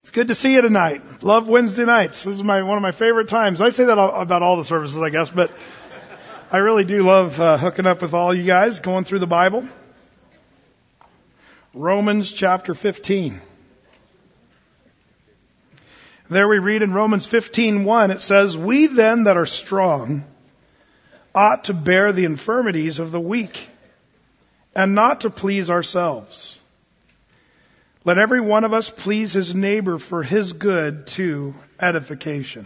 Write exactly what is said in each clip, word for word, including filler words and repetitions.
It's good to see you tonight. Love Wednesday nights. This is my one of my favorite times. I say that about all the services, I guess, but I really do love uh, hooking up with all you guys, going through the Bible. Romans chapter fifteen. There we read in Romans fifteen one, it says, "We then that are strong ought to bear the infirmities of the weak, and not to please ourselves. Let every one of us please his neighbor for his good to edification."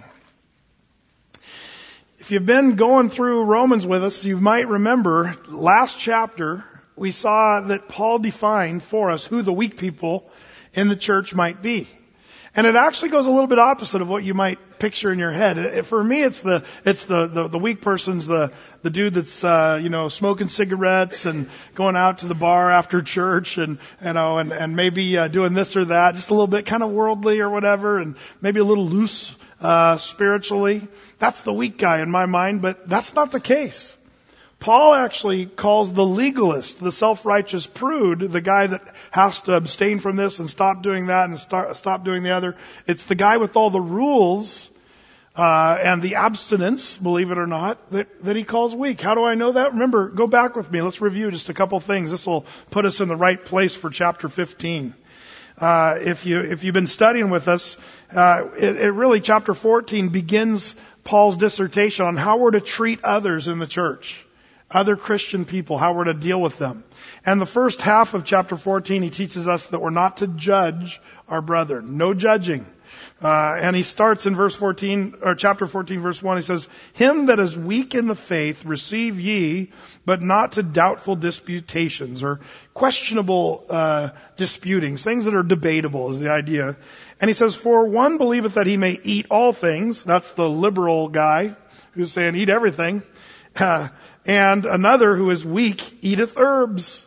If you've been going through Romans with us, you might remember last chapter we saw that Paul defined for us who the weak people in the church might be. And it actually goes a little bit opposite of what you might picture in your head. For me, it's the it's the the, the weak person's the the dude that's uh, you know smoking cigarettes and going out to the bar after church and you know and and maybe uh, doing this or that, just a little bit kind of worldly or whatever, and maybe a little loose uh, spiritually. That's the weak guy in my mind, but that's not the case. Paul actually calls the legalist, the self-righteous prude, the guy that has to abstain from this and stop doing that and start, stop doing the other. It's the guy with all the rules uh, and the abstinence, believe it or not, that, that he calls weak. How do I know that? Remember, go back with me. Let's review just a couple things. This will put us in the right place for chapter fifteen. Uh, if you if you've been studying with us, uh, it, it really chapter fourteen begins Paul's dissertation on how we're to treat others in the church. Other Christian people, how we're to deal with them. And the first half of chapter fourteen, he teaches us that we're not to judge our brother. No judging. Uh, and he starts in verse fourteen, or chapter fourteen, verse one, he says, "Him that is weak in the faith receive ye, but not to doubtful disputations," or questionable uh, disputings, things that are debatable is the idea. And he says, "For one believeth that he may eat all things." That's the liberal guy who's saying eat everything. Uh, and another who is weak eateth herbs.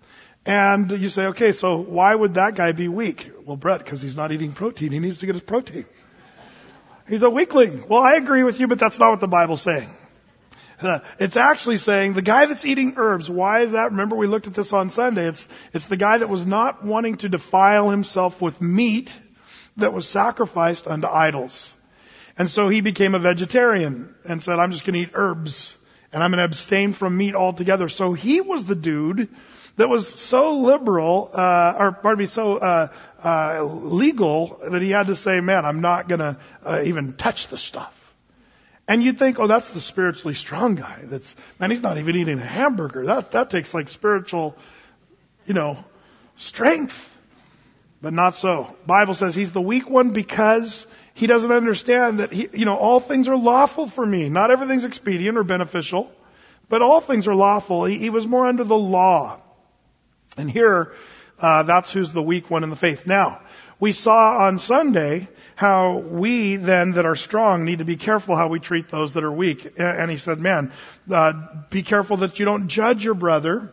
And you say, okay, so why would that guy be weak? Well, Brett, because he's not eating protein. He needs to get his protein. He's a weakling. Well, I agree with you, but that's not what the Bible's saying. Uh, it's actually saying the guy that's eating herbs. Why is that? Remember, we looked at this on Sunday. It's, it's the guy that was not wanting to defile himself with meat that was sacrificed unto idols. And so he became a vegetarian and said, I'm just going to eat herbs. And I'm going to abstain from meat altogether. So he was the dude that was so liberal, uh, or pardon me, so uh, uh, legal that he had to say, man, I'm not going to uh, even touch the stuff. And you'd think, oh, that's the spiritually strong guy. That's, man, he's not even eating a hamburger. That that takes like spiritual, you know, strength. But not so. Bible says he's the weak one because he doesn't understand that he, you know, all things are lawful for me. Not everything's expedient or beneficial, but all things are lawful. He, he was more under the law. And here, uh, that's who's the weak one in the faith. Now, we saw on Sunday how we then that are strong need to be careful how we treat those that are weak. And he said, man, uh, be careful that you don't judge your brother.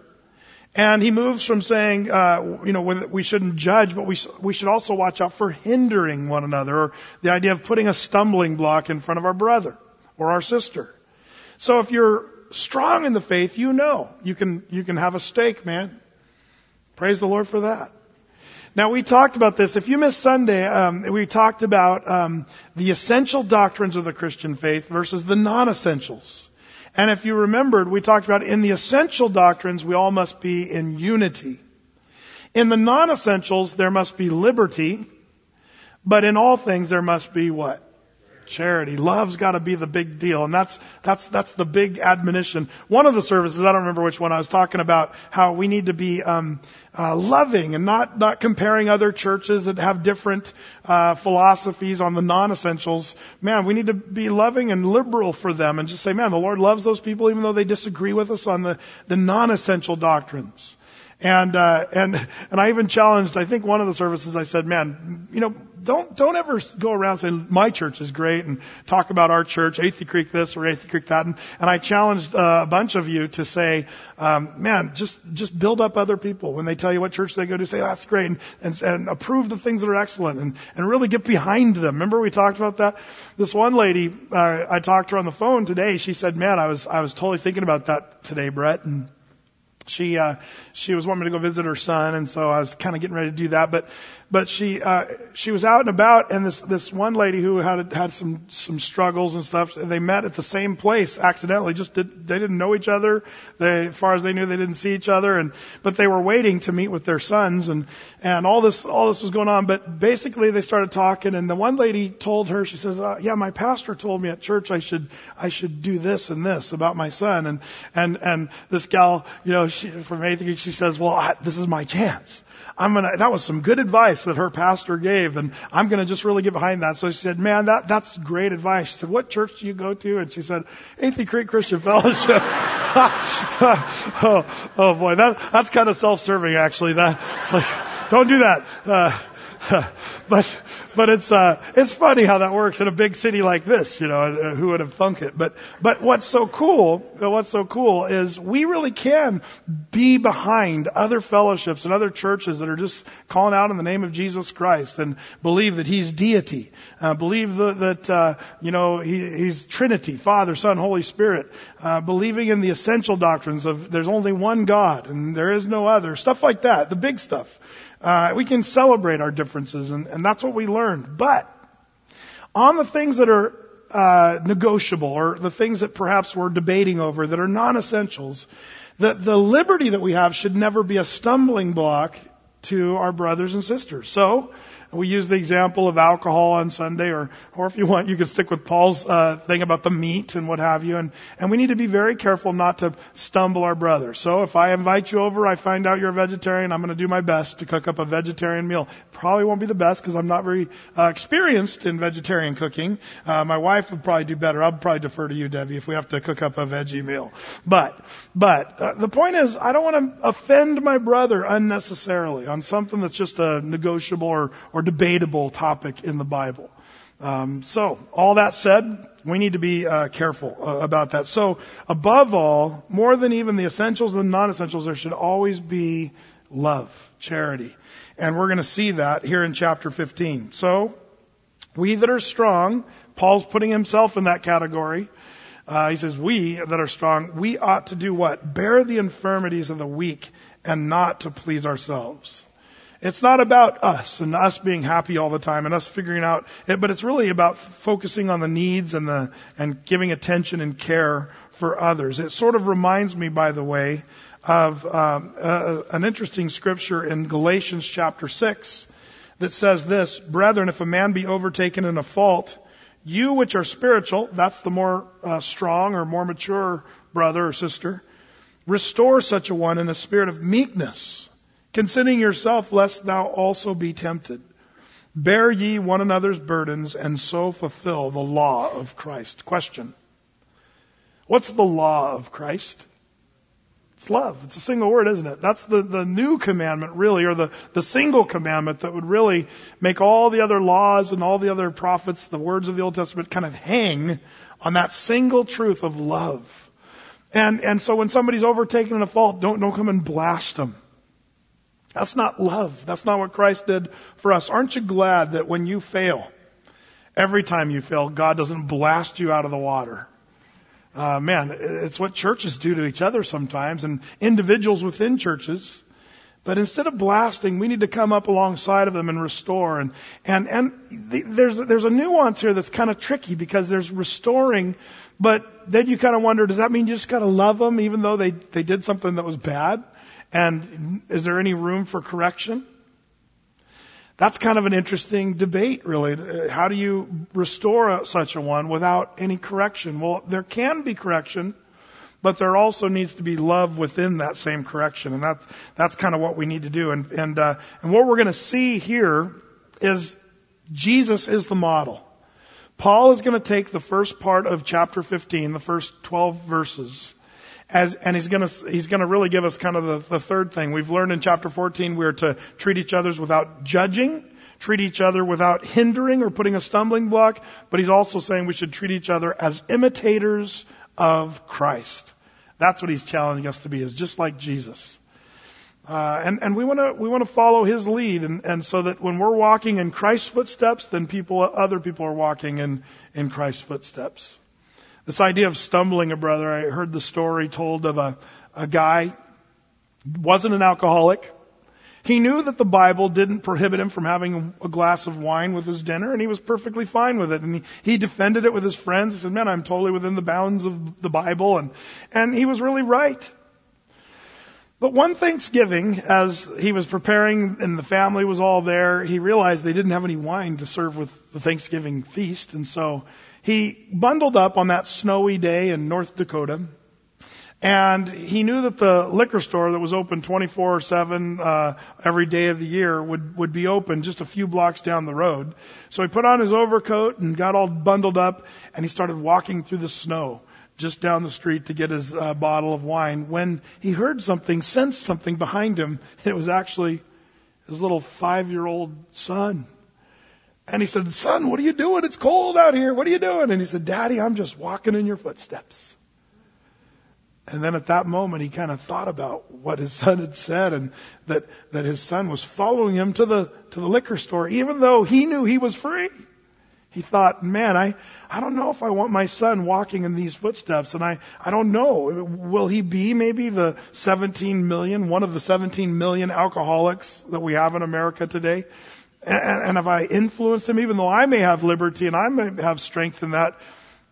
And he moves from saying, uh, you know, we shouldn't judge, but we we should also watch out for hindering one another, or the idea of putting a stumbling block in front of our brother or our sister. So if you're strong in the faith, you know you can you can have a stake, man. Praise the Lord for that. Now we talked about this. If you missed Sunday, um, we talked about um, the essential doctrines of the Christian faith versus the non-essentials. And if you remembered, we talked about in the essential doctrines, we all must be in unity. In the non-essentials, there must be liberty. But in all things, there must be what? Charity. Love's got to be the big deal. And that's, that's, that's the big admonition. One of the services, I don't remember which one, I was talking about how we need to be, um, uh, loving and not, not comparing other churches that have different, uh, philosophies on the non-essentials. Man, we need to be loving and liberal for them and just say, man, the Lord loves those people even though they disagree with us on the, the non-essential doctrines. And, uh, and, and I even challenged, I think one of the services I said, man, you know, don't, don't ever go around saying my church is great and talk about our church, Athey Creek this or Athey Creek that. And, and I challenged uh, a bunch of you to say, um, man, just, just build up other people. When they tell you what church they go to, say, oh, that's great. And, and, and approve the things that are excellent and, and really get behind them. Remember we talked about that? This one lady, uh, I talked to her on the phone today. She said, man, I was, I was totally thinking about that today, Brett. And, She, uh, she was wanting me to go visit her son, and so I was kind of getting ready to do that. But but she, uh, she was out and about, and this, this one lady who had, had some, some struggles and stuff, they met at the same place accidentally, just did, they didn't know each other. They, as far as they knew, they didn't see each other, and, but they were waiting to meet with their sons, and, and all this, all this was going on, but basically they started talking, and the one lady told her, she says, uh, yeah, my pastor told me at church I should, I should do this and this about my son, and, and, and this gal, you know, she, from Eighth Week, she says, well, I, this is my chance. I'm gonna, that was some good advice that her pastor gave, and I'm gonna just really get behind that. So she said, man, that, that's great advice. She said, what church do you go to? And she said, Athey Creek Christian Fellowship. oh, oh boy, that, that's kind of self-serving actually. That, it's like, don't do that. Uh, but, but it's, uh, it's funny how that works in a big city like this, you know, uh, who would have thunk it? But, but what's so cool, what's so cool is we really can be behind other fellowships and other churches that are just calling out in the name of Jesus Christ and believe that He's deity, uh, believe that, that, uh, you know, he, He's Trinity, Father, Son, Holy Spirit, uh, believing in the essential doctrines of there's only one God and there is no other, stuff like that, the big stuff. Uh, we can celebrate our differences, and, and that's what we learned. But on the things that are uh, negotiable, or the things that perhaps we're debating over that are non-essentials, the, the liberty that we have should never be a stumbling block to our brothers and sisters. So we use the example of alcohol on Sunday, or, or if you want, you can stick with Paul's uh, thing about the meat and what have you. And, and we need to be very careful not to stumble our brother. So if I invite you over, I find out you're a vegetarian, I'm going to do my best to cook up a vegetarian meal. Probably won't be the best because I'm not very uh, experienced in vegetarian cooking. Uh, my wife would probably do better. I'll probably defer to you, Debbie, if we have to cook up a veggie meal. But, but uh, the point is, I don't want to offend my brother unnecessarily on something that's just a negotiable or, or debatable topic in the Bible. Um, so, all that said, we need to be uh, careful uh, about that. So, above all, more than even the essentials and the non-essentials, there should always be love, charity. And we're going to see that here in chapter fifteen. So, we that are strong, Paul's putting himself in that category. Uh, he says, we that are strong, we ought to do what? Bear the infirmities of the weak and not to please ourselves. It's not about us and us being happy all the time and us figuring out it, but it's really about focusing on the needs and the, and giving attention and care for others. It sort of reminds me, by the way, of um, uh, an interesting scripture in Galatians chapter six that says this, brethren, if a man be overtaken in a fault, you which are spiritual, that's the more uh, strong or more mature brother or sister, restore such a one in a spirit of meekness, considering yourself, lest thou also be tempted. Bear ye one another's burdens, and so fulfill the law of Christ. Question. What's the law of Christ? It's love. It's a single word, isn't it? That's the, the new commandment, really, or the, the single commandment that would really make all the other laws and all the other prophets, the words of the Old Testament, kind of hang on that single truth of love. And, and so when somebody's overtaken in a fault, don't, don't come and blast them. That's not love. That's not what Christ did for us. Aren't you glad that when you fail, every time you fail, God doesn't blast you out of the water? Uh, man, it's what churches do to each other sometimes, and individuals within churches. But instead of blasting, we need to come up alongside of them and restore. And and and the, there's there's a nuance here that's kind of tricky, because there's restoring, but then you kind of wonder, does that mean you just got to love them even though they they did something that was bad? And is there any room for correction? That's kind of an interesting debate, really. How do you restore such a one without any correction? Well, there can be correction, but there also needs to be love within that same correction, and that that's kind of what we need to do. And and uh, and what we're going to see here is Jesus is the model. Paul is going to take the first part of chapter fifteen, the first twelve verses. As, and he's going to he's going to really give us kind of the, the third thing. We've learned in chapter fourteen we're to treat each other without judging, treat each other without hindering or putting a stumbling block. But he's also saying we should treat each other as imitators of Christ. That's what he's challenging us to be, is just like Jesus. Uh, and and we want to we want to follow his lead, and, and so that when we're walking in Christ's footsteps, then people other people are walking in in Christ's footsteps. This idea of stumbling a brother, I heard the story told of a, a guy, wasn't an alcoholic, He knew that the Bible didn't prohibit him from having a glass of wine with his dinner, and he was perfectly fine with it. And he, he defended it with his friends. He said, man, I'm totally within the bounds of the Bible. And, and he was really right. But one Thanksgiving, as he was preparing and the family was all there, he realized they didn't have any wine to serve with the Thanksgiving feast. And so he bundled up on that snowy day in North Dakota. And he knew that the liquor store that was open twenty-four seven uh, every day of the year would, would be open just a few blocks down the road. So he put on his overcoat and got all bundled up, and he started walking through the snow just down the street to get his uh, bottle of wine when he heard something, sensed something behind him. It was actually his little five-year-old son. And he said, son, what are you doing? It's cold out here. What are you doing? And he said, Daddy, I'm just walking in your footsteps. And then at that moment, he kind of thought about what his son had said, and that, that his son was following him to the, to the liquor store, even though he knew he was free. He thought, man, I, I don't know if I want my son walking in these footsteps. And I, I don't know. Will he be maybe the seventeen million, one of the seventeen million alcoholics that we have in America today? And, and have I influenced him, even though I may have liberty and I may have strength in that?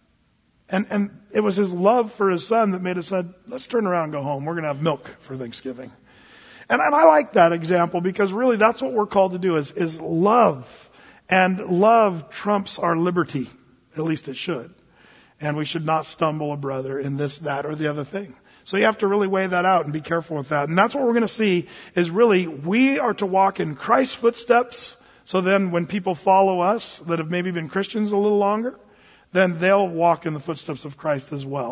And, and it was his love for his son that made him say, let's turn around and go home. We're going to have milk for Thanksgiving. And, and I like that example because really that's what we're called to do is, is love. And love trumps our liberty. At least it should. And we should not stumble a brother in this, that, or the other thing. So you have to really weigh that out and be careful with that. And that's what we're going to see is really we are to walk in Christ's footsteps. So then when people follow us that have maybe been Christians a little longer, then they'll walk in the footsteps of Christ as well.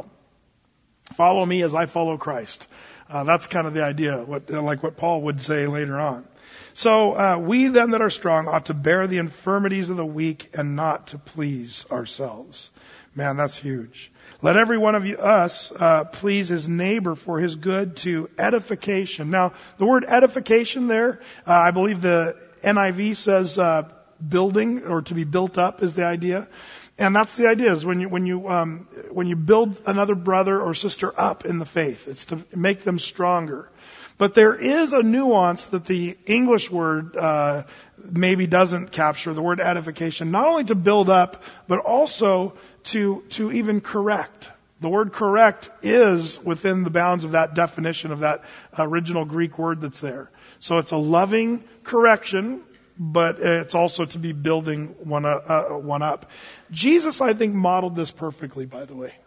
Follow me as I follow Christ. Uh, that's kind of the idea, what, like what Paul would say later on. So uh, we then that are strong ought to bear the infirmities of the weak and not to please ourselves. Man, that's huge. Let every one of you, us uh, please his neighbor for his good to edification. Now, the word edification there, uh, I believe the N I V says uh, building or to be built up is the idea. And that's the idea is when you, when you, um, when you build another brother or sister up in the faith, it's to make them stronger. But there is a nuance that the English word, uh, maybe doesn't capture, the word edification, not only to build up, but also to, to even correct. The word correct is within the bounds of that definition of that original Greek word that's there. So it's a loving correction, but it's also to be building one, uh, one up. Jesus, I think, modeled this perfectly, by the way.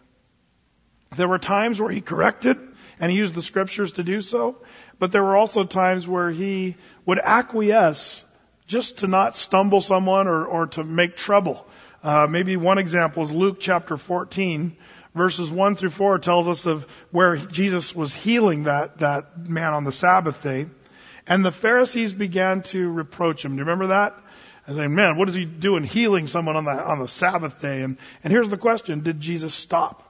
There were times where he corrected, and he used the scriptures to do so, but there were also times where he would acquiesce just to not stumble someone or, or to make trouble. Uh, maybe one example is Luke chapter fourteen, verses one through four tells us of where Jesus was healing that, that man on the Sabbath day. And the Pharisees began to reproach him. Do you remember that? And saying, man, what is he doing healing someone on the, on the Sabbath day? And, and here's the question. Did Jesus stop?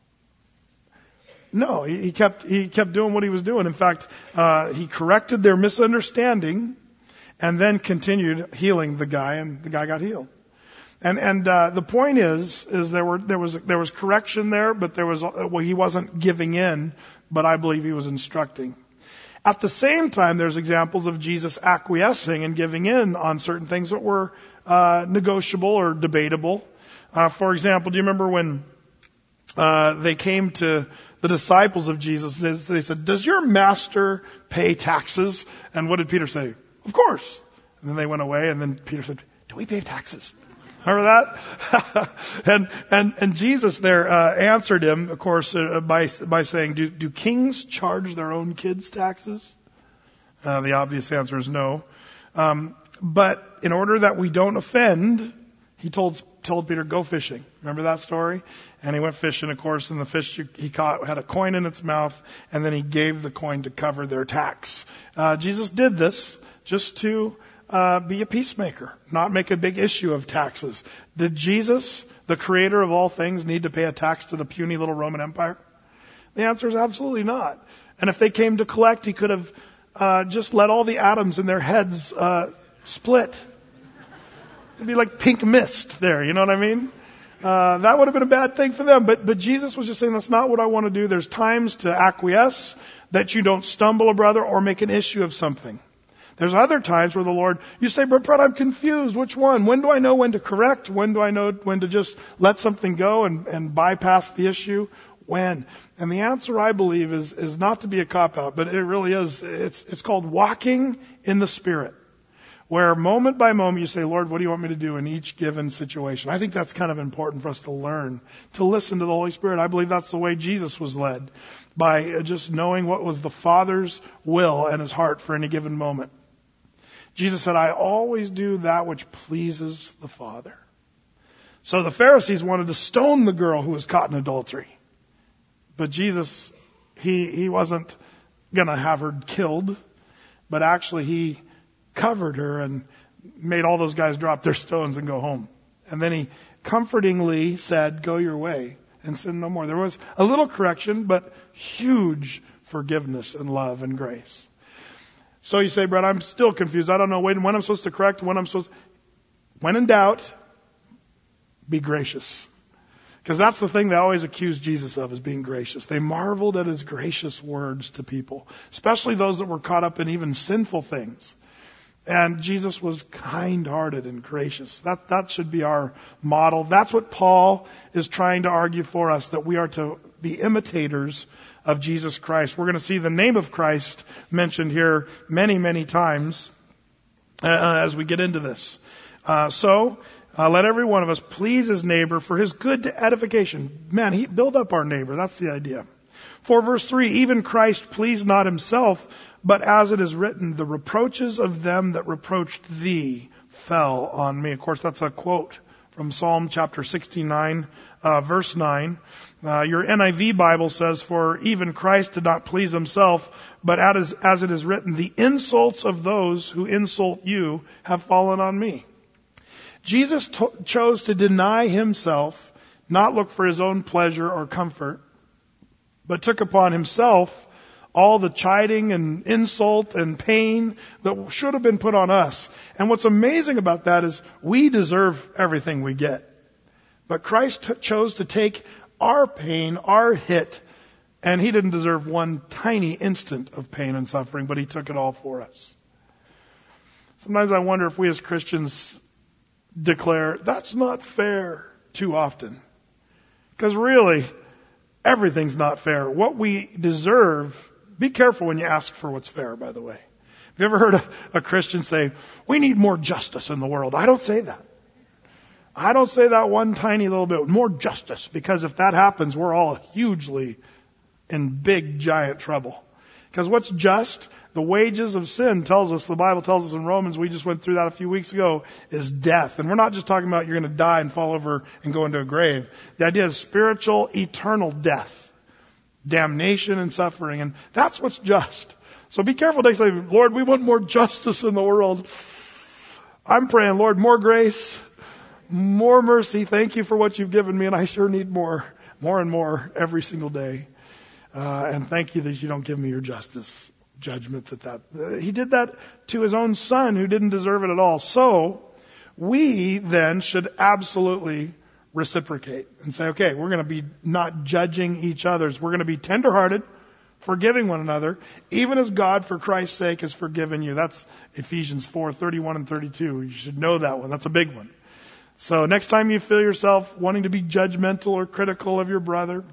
No, he, he kept, he kept doing what he was doing. In fact, uh, he corrected their misunderstanding and then continued healing the guy, and the guy got healed. And, and, uh, the point is, is there were, there was, there was correction there, but there was, well, he wasn't giving in, but I believe he was instructing. At the same time, there's examples of Jesus acquiescing and giving in on certain things that were uh, negotiable or debatable. Uh, for example, do you remember when uh, they came to the disciples of Jesus? They said, "Does your master pay taxes?" And what did Peter say? "Of course." And then they went away, and then Peter said, "Do we pay taxes?" Remember that? and, and, and Jesus there, uh, answered him, of course, uh, by, by saying, do, do kings charge their own kids taxes? Uh, the obvious answer is no. Um, but in order that we don't offend, he told, told Peter, go fishing. Remember that story? And he went fishing, of course, and the fish he caught had a coin in its mouth, and then he gave the coin to cover their tax. Uh, Jesus did this just to, Uh, be a peacemaker, not make a big issue of taxes. Did Jesus, the creator of all things, need to pay a tax to the puny little Roman Empire? The answer is absolutely not. And if they came to collect, he could have uh, just let all the atoms in their heads uh, split. It'd be like pink mist there, you know what I mean? Uh, that would have been a bad thing for them. But, but Jesus was just saying, that's not what I want to do. There's times to acquiesce, that you don't stumble a brother or make an issue of something. There's other times where the Lord, you say, but Brett, I'm confused. Which one? When do I know when to correct? When do I know when to just let something go and, and bypass the issue? When? And the answer, I believe, is, is not to be a cop-out, but it really is. It's, it's called walking in the Spirit, where moment by moment you say, Lord, what do you want me to do in each given situation? I think that's kind of important for us to learn, to listen to the Holy Spirit. I believe that's the way Jesus was led, by just knowing what was the Father's will and His heart for any given moment. Jesus said, I always do that which pleases the Father. So the Pharisees wanted to stone the girl who was caught in adultery. But Jesus, he, he wasn't going to have her killed, but actually he covered her and made all those guys drop their stones and go home. And then he comfortingly said, go your way and sin no more. There was a little correction, but huge forgiveness and love and grace. So you say, Brett, I'm still confused. I don't know when, when I'm supposed to correct, when I'm supposed to... When in doubt, be gracious. Because that's the thing they always accused Jesus of, is being gracious. They marveled at His gracious words to people, especially those that were caught up in even sinful things. And Jesus was kind-hearted and gracious. That, that should be our model. That's what Paul is trying to argue for us, that we are to be imitators of Jesus Christ. We're going to see the name of Christ mentioned here many, many times uh, as we get into this. Uh, so, uh, let every one of us please his neighbor for his good edification. Man, he build up our neighbor. That's the idea. For verse three, even Christ pleased not himself, but as it is written, the reproaches of them that reproached thee fell on me. Of course, that's a quote from Psalm chapter sixty-nine, uh, verse nine. Uh, your N I V Bible says, for even Christ did not please himself, but as, as it is written, the insults of those who insult you have fallen on me. Jesus to- chose to deny himself, not look for his own pleasure or comfort, but took upon himself all the chiding and insult and pain that should have been put on us. And what's amazing about that is we deserve everything we get. But Christ t- chose to take our pain, our hit, and he didn't deserve one tiny instant of pain and suffering, but he took it all for us. Sometimes I wonder if we as Christians declare, that's not fair, too often. Because really, everything's not fair. What we deserve, be careful when you ask for what's fair, by the way. Have you ever heard a, a Christian say, we need more justice in the world? I don't say that. I don't say that one tiny little bit. More justice, because if that happens, we're all hugely in big, giant trouble. Because what's just? The wages of sin tells us, the Bible tells us in Romans, we just went through that a few weeks ago, is death. And we're not just talking about you're going to die and fall over and go into a grave. The idea is spiritual, eternal death, damnation and suffering. And that's what's just. So be careful next time, Lord, we want more justice in the world. I'm praying, Lord, more grace, more mercy. Thank you for what you've given me, and I sure need more, more and more every single day. Uh, and thank you that you don't give me your justice, judgment that that, uh, he did that to his own son who didn't deserve it at all. So we then should absolutely reciprocate and say, okay, we're going to be not judging each other's. We're going to be tenderhearted, forgiving one another, even as God, for Christ's sake, has forgiven you. That's Ephesians four, thirty-one and thirty-two. You should know that one. That's a big one. So next time you feel yourself wanting to be judgmental or critical of your brother,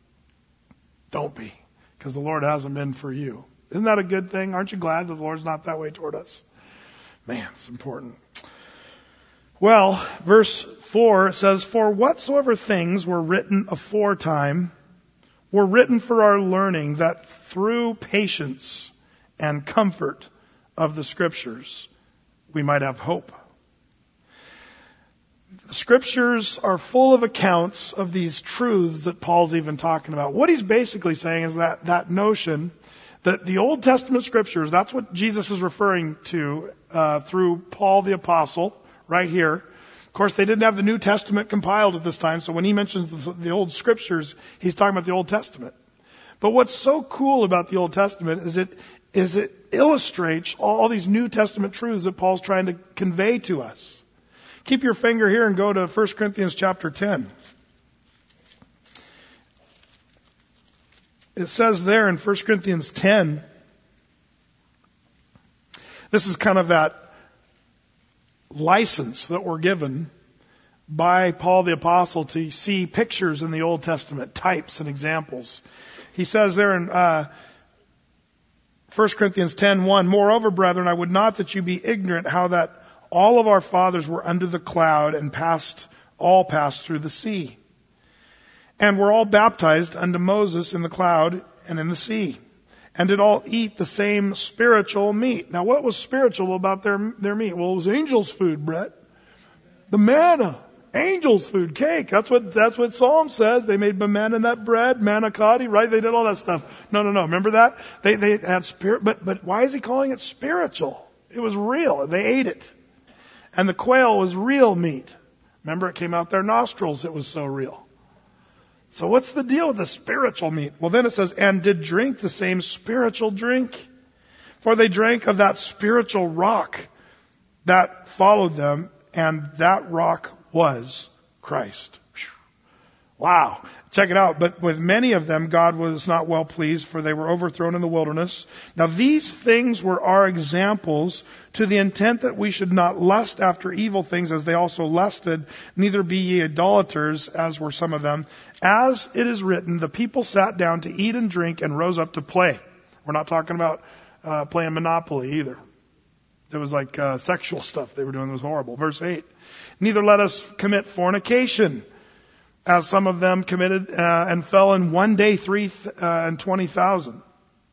don't be, because the Lord hasn't been for you. Isn't that a good thing? Aren't you glad that the Lord's not that way toward us? Man, it's important. Well, verse four says, for whatsoever things were written aforetime were written for our learning, that through patience and comfort of the Scriptures we might have hope. The Scriptures are full of accounts of these truths that Paul's even talking about. What he's basically saying is that that notion that the Old Testament Scriptures, that's what Jesus is referring to uh, through Paul the Apostle right here. Of course, they didn't have the New Testament compiled at this time, so when he mentions the, the Old Scriptures, he's talking about the Old Testament. But what's so cool about the Old Testament is it is it illustrates all these New Testament truths that Paul's trying to convey to us. Keep your finger here and go to First Corinthians chapter ten. It says there in First Corinthians ten, This is kind of that license that we're given by Paul the Apostle to see pictures in the Old Testament, types and examples. He says there in uh, First Corinthians ten one, "Moreover, brethren, I would not that you be ignorant how that all of our fathers were under the cloud and passed, all passed through the sea, and were all baptized unto Moses in the cloud and in the sea, and did all eat the same spiritual meat." Now, what was spiritual about their their meat? Well, it was angels' food, Brett. The manna. Angels' food, cake. That's what that's what Psalm says. They made manna nut bread, manicotti, right? They did all that stuff. No, no, no. Remember that? They they had spirit, but but why is he calling it spiritual? It was real. They ate it, and the quail was real meat. Remember, it came out their nostrils. It was so real. So what's the deal with the spiritual meat? Well, then it says, "And did drink the same spiritual drink, for they drank of that spiritual rock that followed them, and that rock was Christ." Wow. Check it out. "But with many of them God was not well pleased, for they were overthrown in the wilderness. Now these things were our examples, to the intent that we should not lust after evil things as they also lusted, neither be ye idolaters, as were some of them. As it is written, the people sat down to eat and drink and rose up to play." We're not talking about uh, playing Monopoly either. It was like uh, sexual stuff they were doing. It was horrible. Verse eight, "Neither let us commit fornication, as some of them committed uh, and fell in one day three th- uh, and twenty thousand.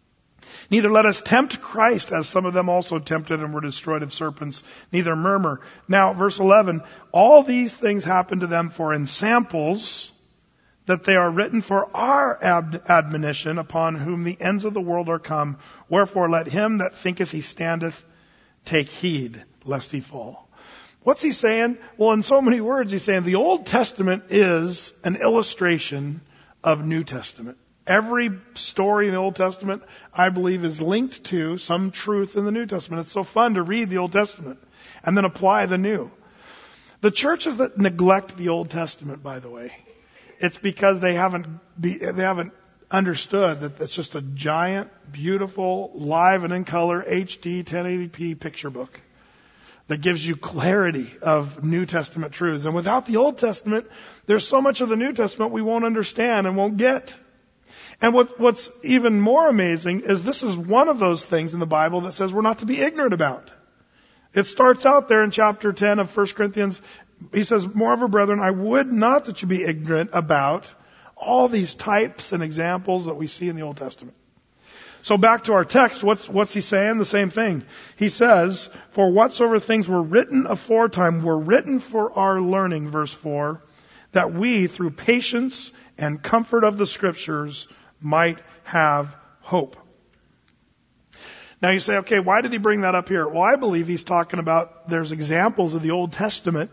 Neither let us tempt Christ, as some of them also tempted and were destroyed of serpents. Neither murmur." Now, verse eleven, "All these things happened to them for in samples, that they are written for our ab- admonition, upon whom the ends of the world are come. Wherefore let him that thinketh he standeth take heed, lest he fall." What's he saying? Well, in so many words, he's saying the Old Testament is an illustration of New Testament. Every story in the Old Testament, I believe, is linked to some truth in the New Testament. It's so fun to read the Old Testament and then apply the New. The churches that neglect the Old Testament, by the way, it's because they haven't be, they haven't understood that it's just a giant, beautiful, live and in color H D ten eighty p picture book that gives you clarity of New Testament truths. And without the Old Testament, there's so much of the New Testament we won't understand and won't get. And what, what's even more amazing is this is one of those things in the Bible that says we're not to be ignorant about. It starts out there in chapter ten of First Corinthians. He says, "Moreover, brethren, I would not that you be ignorant about all these types and examples that we see in the Old Testament." So back to our text, what's, what's he saying? The same thing. He says, "For whatsoever things were written aforetime were written for our learning," verse four, "that we through patience and comfort of the scriptures might have hope." Now you say, okay, why did he bring that up here? Well, I believe he's talking about there's examples of the Old Testament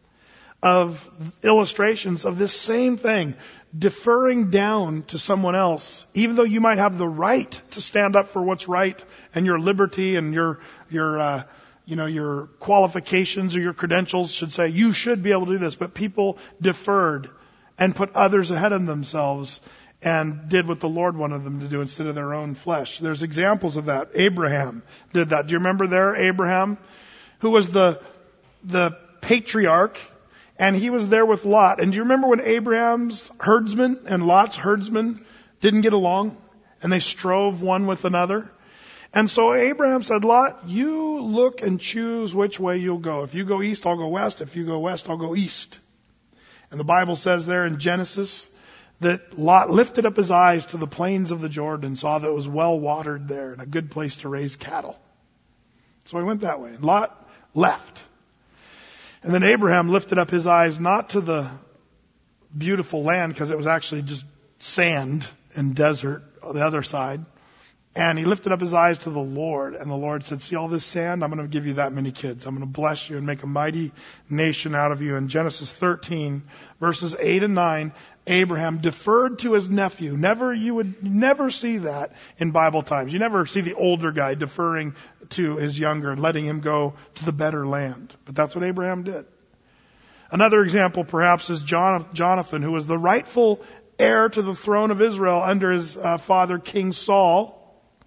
of illustrations of this same thing, deferring down to someone else, even though you might have the right to stand up for what's right and your liberty and your your uh, you know your qualifications or your credentials should say you should be able to do this, but people deferred and put others ahead of themselves and did what the Lord wanted them to do instead of their own flesh. There's examples of that. Abraham did that. Do you remember there, Abraham, who was the the patriarch? And he was there with Lot. And do you remember when Abraham's herdsmen and Lot's herdsmen didn't get along? And they strove one with another? And so Abraham said, "Lot, you look and choose which way you'll go. If you go east, I'll go west. If you go west, I'll go east." And the Bible says there in Genesis that Lot lifted up his eyes to the plains of the Jordan and saw that it was well watered there and a good place to raise cattle. So he went that way. And Lot left. And then Abraham lifted up his eyes not to the beautiful land, because it was actually just sand and desert on the other side. And he lifted up his eyes to the Lord. And the Lord said, "See all this sand? I'm going to give you that many kids. I'm going to bless you and make a mighty nation out of you." In Genesis thirteen, verses eight and nine, Abraham deferred to his nephew. Never, you would never see that in Bible times. You never see the older guy deferring to his younger and letting him go to the better land. But that's what Abraham did. Another example perhaps is Jonathan, who was the rightful heir to the throne of Israel under his uh, father, King Saul.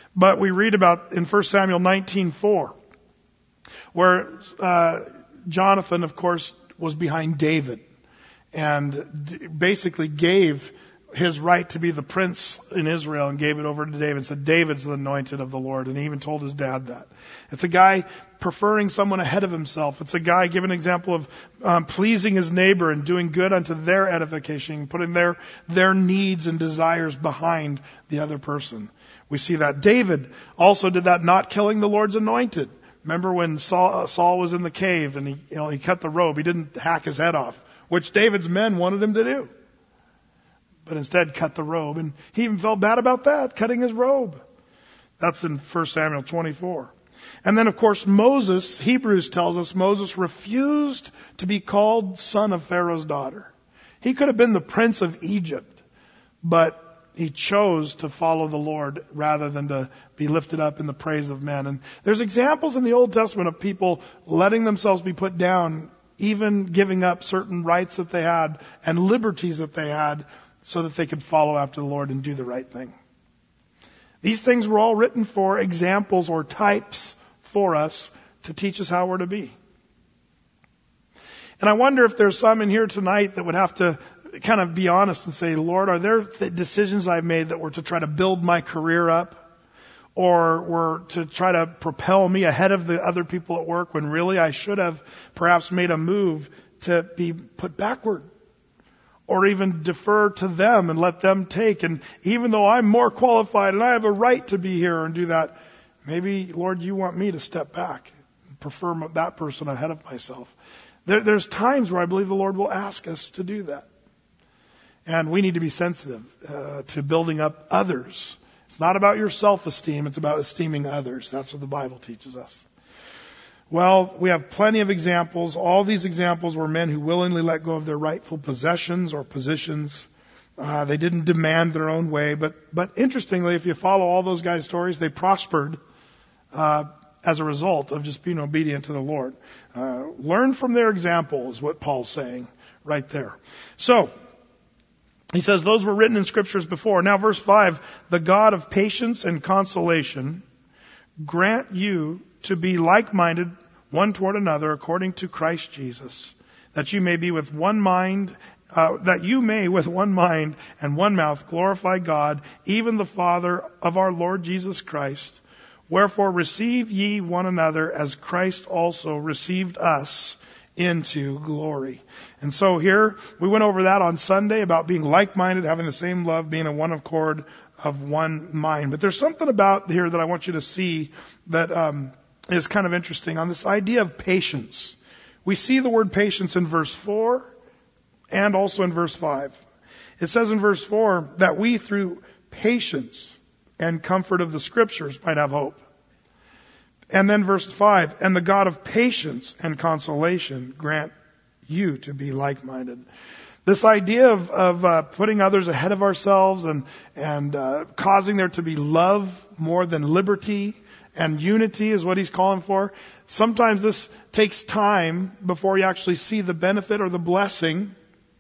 But we read about in First Samuel nineteen four, where uh, Jonathan, of course, was behind David and d- basically gave his right to be the prince in Israel and gave it over to David. Said David's the anointed of the Lord, and he even told his dad that. It's a guy preferring someone ahead of himself. It's a guy giving an example of um, pleasing his neighbor and doing good unto their edification, putting their their needs and desires behind the other person. We see that. David also did that, not killing the Lord's anointed. Remember when Saul, uh, Saul was in the cave and he, you know, he cut the robe. He didn't hack his head off, which David's men wanted him to do. But instead cut the robe. And he even felt bad about that, cutting his robe. That's in First Samuel twenty-four. And then, of course, Moses, Hebrews tells us, Moses refused to be called son of Pharaoh's daughter. He could have been the prince of Egypt, but he chose to follow the Lord rather than to be lifted up in the praise of men. And there's examples in the Old Testament of people letting themselves be put down, even giving up certain rights that they had and liberties that they had, so that they could follow after the Lord and do the right thing. These things were all written for examples or types for us to teach us how we're to be. And I wonder if there's some in here tonight that would have to kind of be honest and say, Lord, are there th- decisions I've made that were to try to build my career up, or were to try to propel me ahead of the other people at work, when really I should have perhaps made a move to be put backward? Or even defer to them and let them take. And even though I'm more qualified and I have a right to be here and do that, maybe, Lord, you want me to step back and prefer that person ahead of myself. There, there's times where I believe the Lord will ask us to do that. And we need to be sensitive uh, to building up others. It's not about your self-esteem. It's about esteeming others. That's what the Bible teaches us. Well, we have plenty of examples. All these examples were men who willingly let go of their rightful possessions or positions. Uh, they didn't demand their own way. But, but interestingly, if you follow all those guys' stories, they prospered uh, as a result of just being obedient to the Lord. Uh, learn from their example is what Paul's saying right there. So, he says those were written in scriptures before. Now, verse five, the God of patience and consolation grant you to be like-minded one toward another according to Christ Jesus, that you may be with one mind, uh, that you may with one mind and one mouth glorify God, even the Father of our Lord Jesus Christ. Wherefore receive ye one another as Christ also received us into glory. And so here, we went over that on Sunday about being like-minded, having the same love, being in one accord of one mind. But there's something about here that I want you to see that um, is kind of interesting on this idea of patience. We see the word patience in verse four and also in verse five. It says in verse four that we through patience and comfort of the scriptures might have hope. And then verse five, and the God of patience and consolation grant you to be like-minded. This idea of, of uh, putting others ahead of ourselves and, and uh, causing there to be love more than liberty and unity is what he's calling for. Sometimes this takes time before you actually see the benefit or the blessing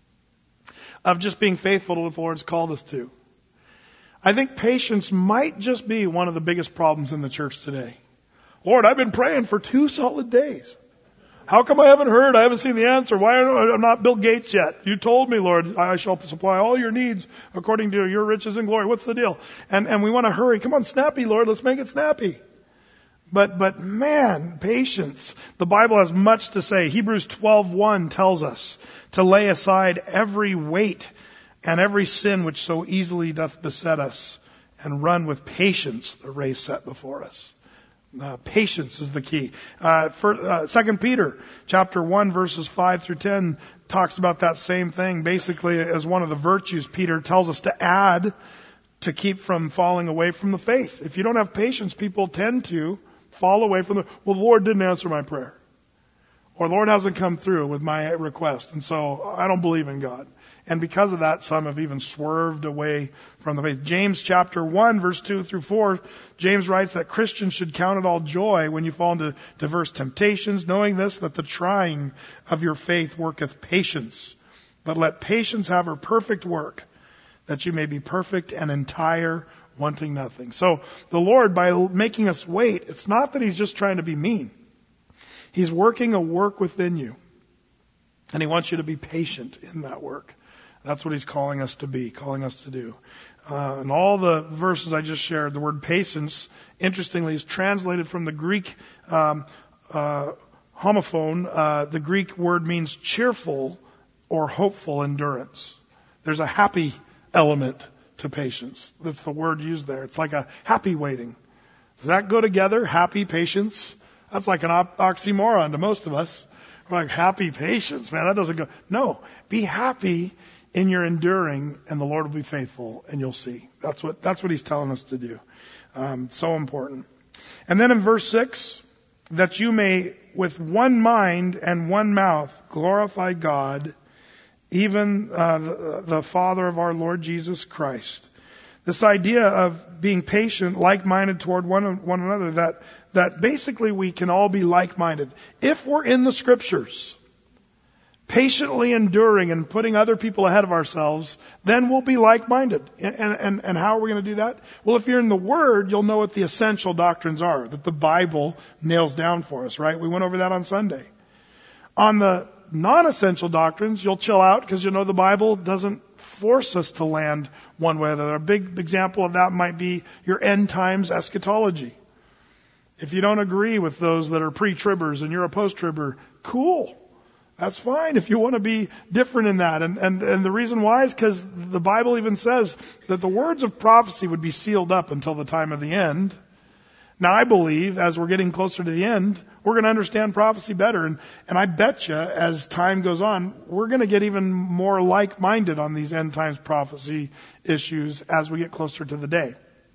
of just being faithful to what the Lord's called us to. I think patience might just be one of the biggest problems in the church today. Lord, I've been praying for two solid days. How come I haven't heard? I haven't seen the answer. Why am I not Bill Gates yet? You told me, Lord, I shall supply all your needs according to your riches and glory. What's the deal? And, and we want to hurry. Come on, snappy, Lord. Let's make it snappy. But, but man, patience. The Bible has much to say. Hebrews twelve one tells us to lay aside every weight and every sin which so easily doth beset us, and run with patience the race set before us. Uh, patience is the key. Uh, for, uh, Second Peter chapter one verses five through ten talks about that same thing. Basically, as one of the virtues, Peter tells us to add to keep from falling away from the faith. If you don't have patience, people tend to fall away from the, well, the Lord didn't answer my prayer. Or the Lord hasn't come through with my request, and so I don't believe in God. And because of that, some have even swerved away from the faith. James chapter one, verse two through four, James writes that Christians should count it all joy when you fall into diverse temptations, knowing this, that the trying of your faith worketh patience. But let patience have her perfect work, that you may be perfect and entire, wanting nothing. So the Lord, by making us wait, it's not that He's just trying to be mean. He's working a work within you. And He wants you to be patient in that work. That's what He's calling us to be, calling us to do. Uh, and all the verses I just shared, the word patience, interestingly, is translated from the Greek um, uh, homophone. Uh, the Greek word means cheerful or hopeful endurance. There's a happy element to patience. That's the word used there. It's like a happy waiting. Does that go together? Happy patience? That's like an oxymoron to most of us. We're like, happy patience, man, that doesn't go. No, be happy in your enduring, and the Lord will be faithful, and you'll see. That's what that's what He's telling us to do. Um, so important. And then in verse six, that you may with one mind and one mouth glorify God, even uh, the, the Father of our Lord Jesus Christ. This idea of being patient, like-minded toward one one another, that that basically we can all be like-minded. If we're in the Scriptures, patiently enduring and putting other people ahead of ourselves, then we'll be like-minded. And, and, and how are we going to do that? Well, if you're in the Word, you'll know what the essential doctrines are that the Bible nails down for us, right? We went over that on Sunday. On the non-essential doctrines, you'll chill out because you know the Bible doesn't force us to land one way or the other. A big example of that might be your end times eschatology. If you don't agree with those that are pre-tribbers and you're a post-tribber, cool. That's fine if you want to be different in that. And, and, and the reason why is because the Bible even says that the words of prophecy would be sealed up until the time of the end. Now, I believe as we're getting closer to the end, we're going to understand prophecy better. And, and I bet you as time goes on, we're going to get even more like-minded on these end times prophecy issues as we get closer to the day.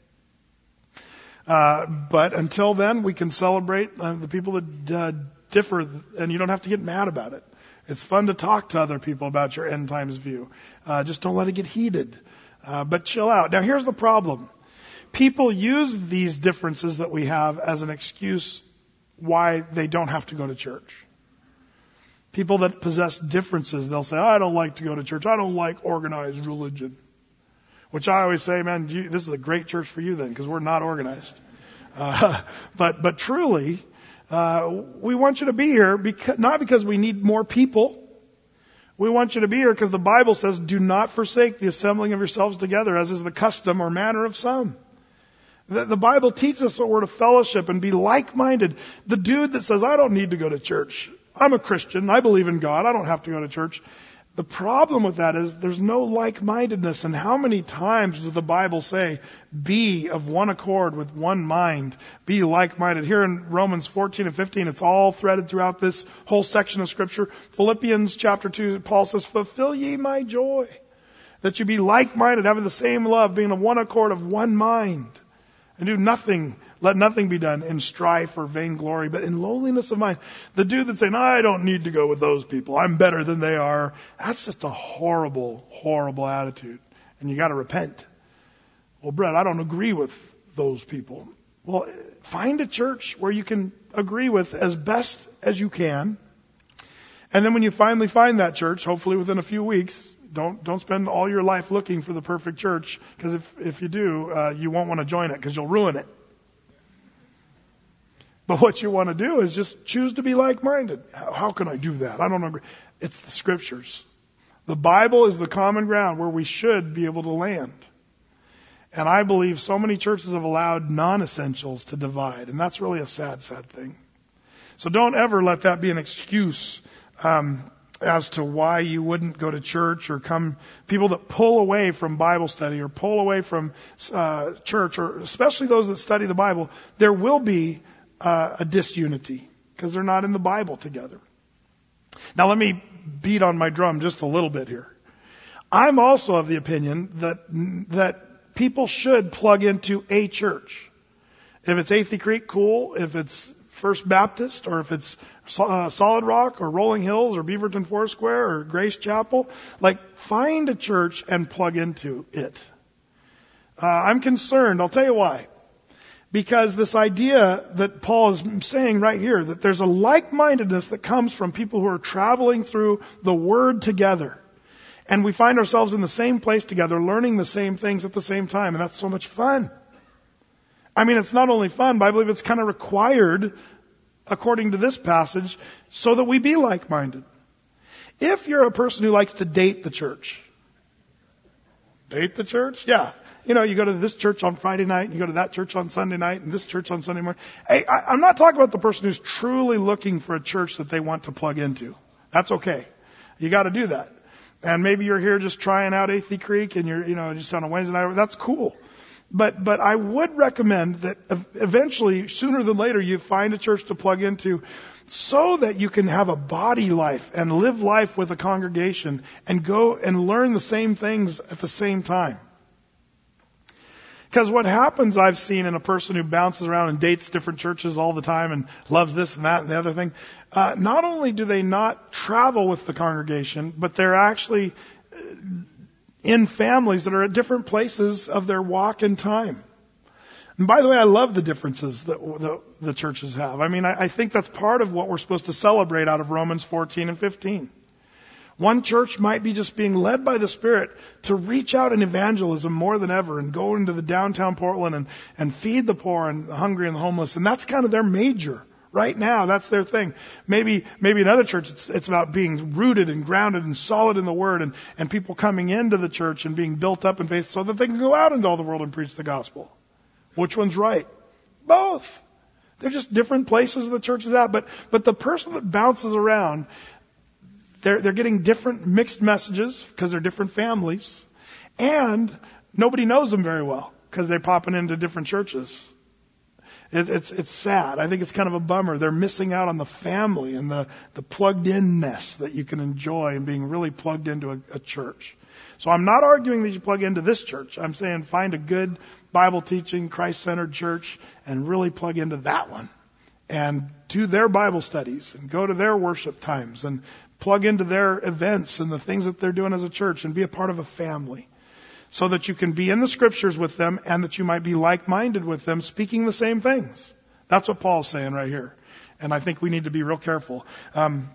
Uh, but until then, we can celebrate uh, the people that uh, differ, and you don't have to get mad about it. It's fun to talk to other people about your end times view. Uh, just don't let it get heated. Uh, but chill out. Now, here's the problem. People use these differences that we have as an excuse why they don't have to go to church. People that possess differences, they'll say, I don't like to go to church. I don't like organized religion. Which I always say, man, you, this is a great church for you then, because we're not organized. Uh, but but truly, uh, we want you to be here because, not because we need more people. We want you to be here because the Bible says, do not forsake the assembling of yourselves together, as is the custom or manner of some. The, the Bible teaches us that we're to fellowship and be like-minded. The dude that says, I don't need to go to church. I'm a Christian. I believe in God. I don't have to go to church. The problem with that is there's no like-mindedness. And how many times does the Bible say, be of one accord with one mind, be like-minded? Here in Romans fourteen and fifteen, it's all threaded throughout this whole section of Scripture. Philippians chapter two, Paul says, fulfill ye my joy, that you be like-minded, having the same love, being of one accord of one mind, and do nothing, let nothing be done in strife or vainglory, but in lowliness of mind. The dude that's saying, I don't need to go with those people, I'm better than they are, that's just a horrible, horrible attitude. And you got to repent. Well, Brett, I don't agree with those people. Well, find a church where you can agree with as best as you can. And then when you finally find that church, hopefully within a few weeks, Don't don't spend all your life looking for the perfect church, because if if you do, uh, you won't want to join it because you'll ruin it. But what you want to do is just choose to be like-minded. How, how can I do that? I don't agree. It's the Scriptures. The Bible is the common ground where we should be able to land. And I believe so many churches have allowed non-essentials to divide, and that's really a sad, sad thing. So don't ever let that be an excuse um, as to why you wouldn't go to church or come. People that pull away from Bible study or pull away from uh, church, or especially those that study the Bible, there will be uh, a disunity because they're not in the Bible together. Now let me beat on my drum just a little bit here. I'm also of the opinion that that people should plug into a church. If it's Athey Creek, cool. If it's First Baptist, or if it's uh, Solid Rock or Rolling Hills or Beaverton Foursquare or Grace Chapel, like find a church and plug into it. Uh, I'm concerned. I'll tell you why. Because this idea that Paul is saying right here, that there's a like-mindedness that comes from people who are traveling through the Word together. And we find ourselves in the same place together, learning the same things at the same time. And that's so much fun. I mean, it's not only fun, but I believe it's kind of required, according to this passage, so that we be like-minded. If you're a person who likes to date the church, date the church? Yeah. You know, you go to this church on Friday night, and you go to that church on Sunday night, and this church on Sunday morning. Hey, I, I'm not talking about the person who's truly looking for a church that they want to plug into. That's okay. You got to do that. And maybe you're here just trying out Athey Creek, and you're, you know, just on a Wednesday night. That's cool. But, but I would recommend that eventually, sooner than later, you find a church to plug into so that you can have a body life and live life with a congregation and go and learn the same things at the same time. Because what happens, I've seen in a person who bounces around and dates different churches all the time and loves this and that and the other thing, uh, not only do they not travel with the congregation, but they're actually in families that are at different places of their walk in time. And by the way, I love the differences that the, the churches have. I mean, I, I think that's part of what we're supposed to celebrate out of Romans fourteen and fifteen. One church might be just being led by the Spirit to reach out in evangelism more than ever and go into the downtown Portland and, and feed the poor and the hungry and the homeless. And that's kind of their major right now. That's their thing. Maybe, maybe another church, it's, it's about being rooted and grounded and solid in the Word and, and people coming into the church and being built up in faith so that they can go out into all the world and preach the gospel. Which one's right? Both. They're just different places the church is at. But, but the person that bounces around, They're, they're getting different mixed messages because they're different families. And nobody knows them very well because they're popping into different churches. It, it's, it's sad. I think it's kind of a bummer. They're missing out on the family and the, the plugged-in-ness that you can enjoy in being really plugged into a, a church. So I'm not arguing that you plug into this church. I'm saying find a good Bible-teaching, Christ-centered church and really plug into that one. And do their Bible studies and go to their worship times and plug into their events and the things that they're doing as a church and be a part of a family so that you can be in the scriptures with them and that you might be like-minded with them speaking the same things. That's what Paul's saying right here. And I think we need to be real careful. Um,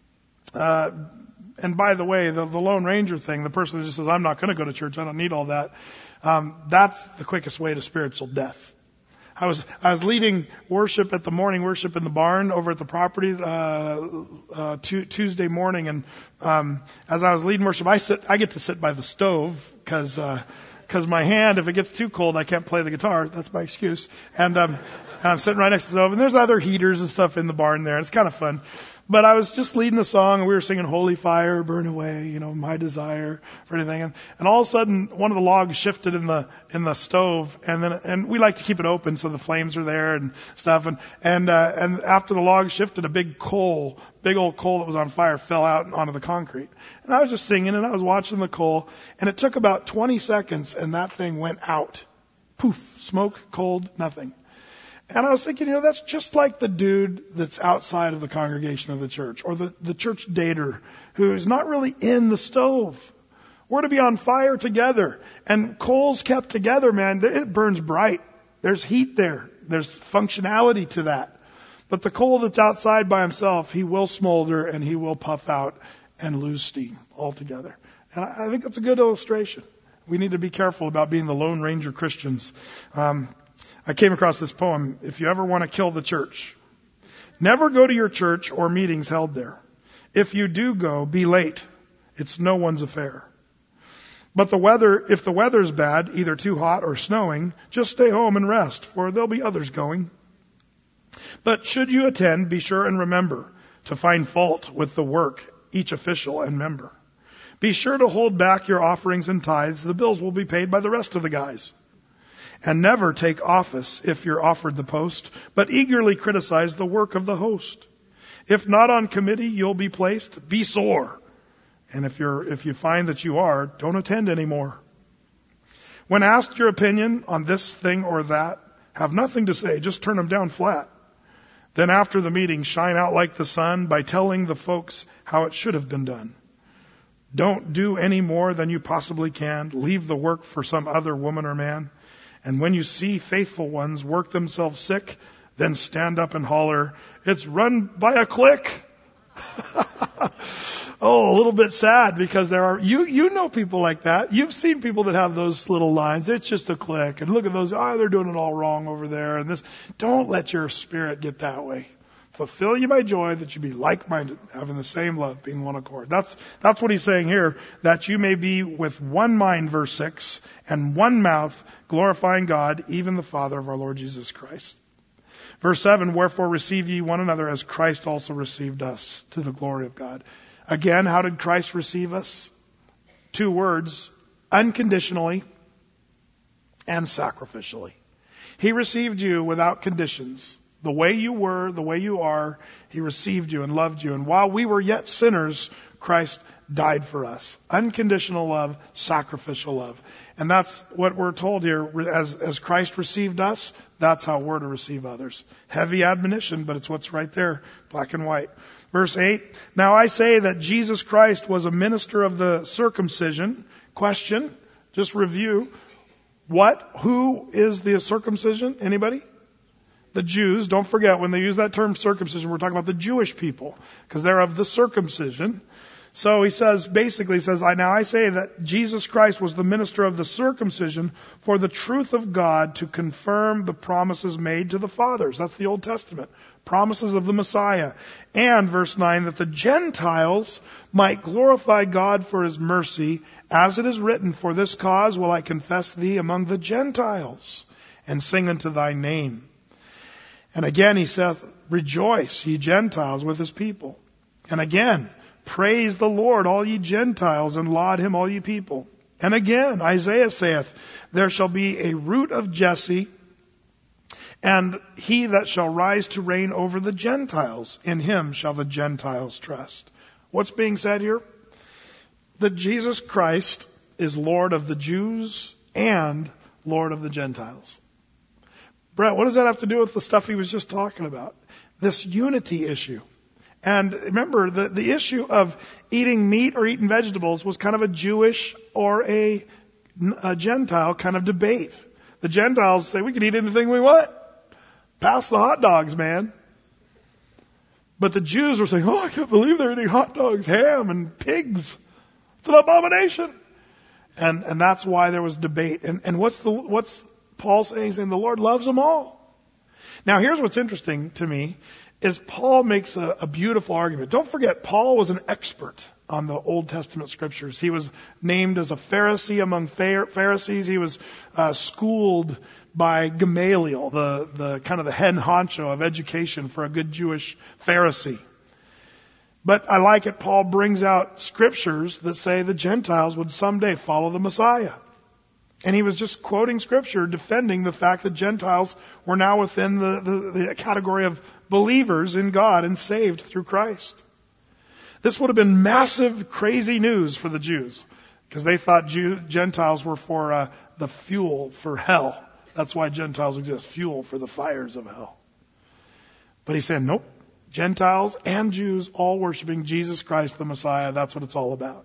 uh, and by the way, the, the Lone Ranger thing, the person that just says, I'm not going to go to church, I don't need all that. Um, that's the quickest way to spiritual death. I was I was leading worship at the morning worship in the barn over at the property uh, uh, t- Tuesday morning, and um, as I was leading worship, I sit I get to sit by the stove because because uh, my hand, if it gets too cold, I can't play the guitar. That's my excuse. And, um, and I'm sitting right next to the stove, and there's other heaters and stuff in the barn there. It's kind of fun. But I was just leading a song, and we were singing Holy Fire, Burn Away, you know, My Desire, for anything. And, and all of a sudden, one of the logs shifted in the in the stove, and then and we like to keep it open so the flames are there and stuff. And and uh, and after the log shifted, a big coal, big old coal that was on fire, fell out onto the concrete. And I was just singing, and I was watching the coal, and it took about twenty seconds, and that thing went out. Poof, smoke, cold, nothing. And I was thinking, you know, that's just like the dude that's outside of the congregation of the church, or the, the church dater who's not really in the stove. We're to be on fire together. And coals kept together, man, it burns bright. There's heat there. There's functionality to that. But the coal that's outside by himself, he will smolder and he will puff out and lose steam altogether. And I, I think that's a good illustration. We need to be careful about being the Lone Ranger Christians. Um, I came across this poem, if you ever want to kill the church. Never go to your church or meetings held there. If you do go, be late. It's no one's affair. But the weather, if the weather's bad, either too hot or snowing, just stay home and rest, for there'll be others going. But should you attend, be sure and remember to find fault with the work, each official and member. Be sure to hold back your offerings and tithes. The bills will be paid by the rest of the guys. And never take office if you're offered the post, but eagerly criticize the work of the host. If not on committee, you'll be placed. Be sore. And if you're, if you find that you are, don't attend anymore. When asked your opinion on this thing or that, have nothing to say, just turn them down flat. Then after the meeting, shine out like the sun by telling the folks how it should have been done. Don't do any more than you possibly can. Leave the work for some other woman or man. And when you see faithful ones work themselves sick, then stand up and holler, it's run by a clique. oh, a little bit sad because there are, you, you know people like that. You've seen people that have those little lines. It's just a click. And look at those. Oh, they're doing it all wrong over there. And this, don't let your spirit get that way. Fulfill you my joy that you be like-minded, having the same love, being one accord. That's, that's what he's saying here, that you may be with one mind, verse six, and one mouth, glorifying God, even the Father of our Lord Jesus Christ. Verse seven, wherefore receive ye one another as Christ also received us to the glory of God. Again, how did Christ receive us? Two words, unconditionally and sacrificially. He received you without conditions. The way you were, the way you are, He received you and loved you. And while we were yet sinners, Christ died for us. Unconditional love, sacrificial love. And that's what we're told here. As, as Christ received us, that's how we're to receive others. Heavy admonition, but it's what's right there, black and white. Verse eight, now I say that Jesus Christ was a minister of the circumcision. Question, just review. What, who is the circumcision? Anybody? The Jews. Don't forget, when they use that term circumcision, we're talking about the Jewish people, because they're of the circumcision. So he says, basically he says, I now I say that Jesus Christ was the minister of the circumcision for the truth of God, to confirm the promises made to the fathers. That's the Old Testament. Promises of the Messiah. And verse nine, that the Gentiles might glorify God for His mercy, as it is written, for this cause will I confess thee among the Gentiles, and sing unto thy name. And again he saith, rejoice, ye Gentiles, with His people. And again, praise the Lord, all ye Gentiles, and laud Him, all ye people. And again, Isaiah saith, there shall be a root of Jesse, and he that shall rise to reign over the Gentiles. In Him shall the Gentiles trust. What's being said here? That Jesus Christ is Lord of the Jews and Lord of the Gentiles. Brett, what does that have to do with the stuff he was just talking about? This unity issue. And remember, the, the issue of eating meat or eating vegetables was kind of a Jewish or a, a Gentile kind of debate. The Gentiles say, we can eat anything we want. Pass the hot dogs, man. But the Jews were saying, oh, I can't believe they're eating hot dogs, ham, and pigs. It's an abomination. And, and that's why there was debate. And, and what's the, what's Paul saying? He's saying the Lord loves them all. Now, here's what's interesting to me is Paul makes a, a beautiful argument. Don't forget, Paul was an expert on the Old Testament scriptures. He was named as a Pharisee among Pharisees. He was uh, schooled by Gamaliel, the, the kind of the head honcho of education for a good Jewish Pharisee. But I like it, Paul brings out scriptures that say the Gentiles would someday follow the Messiah. And he was just quoting scripture, defending the fact that Gentiles were now within the, the, the category of believers in God and saved through Christ. This would have been massive, crazy news for the Jews, because they thought Jew, Gentiles were for uh, the fuel for hell. That's why Gentiles exist, fuel for the fires of hell. But he said, nope, Gentiles and Jews all worshiping Jesus Christ the Messiah. That's what it's all about.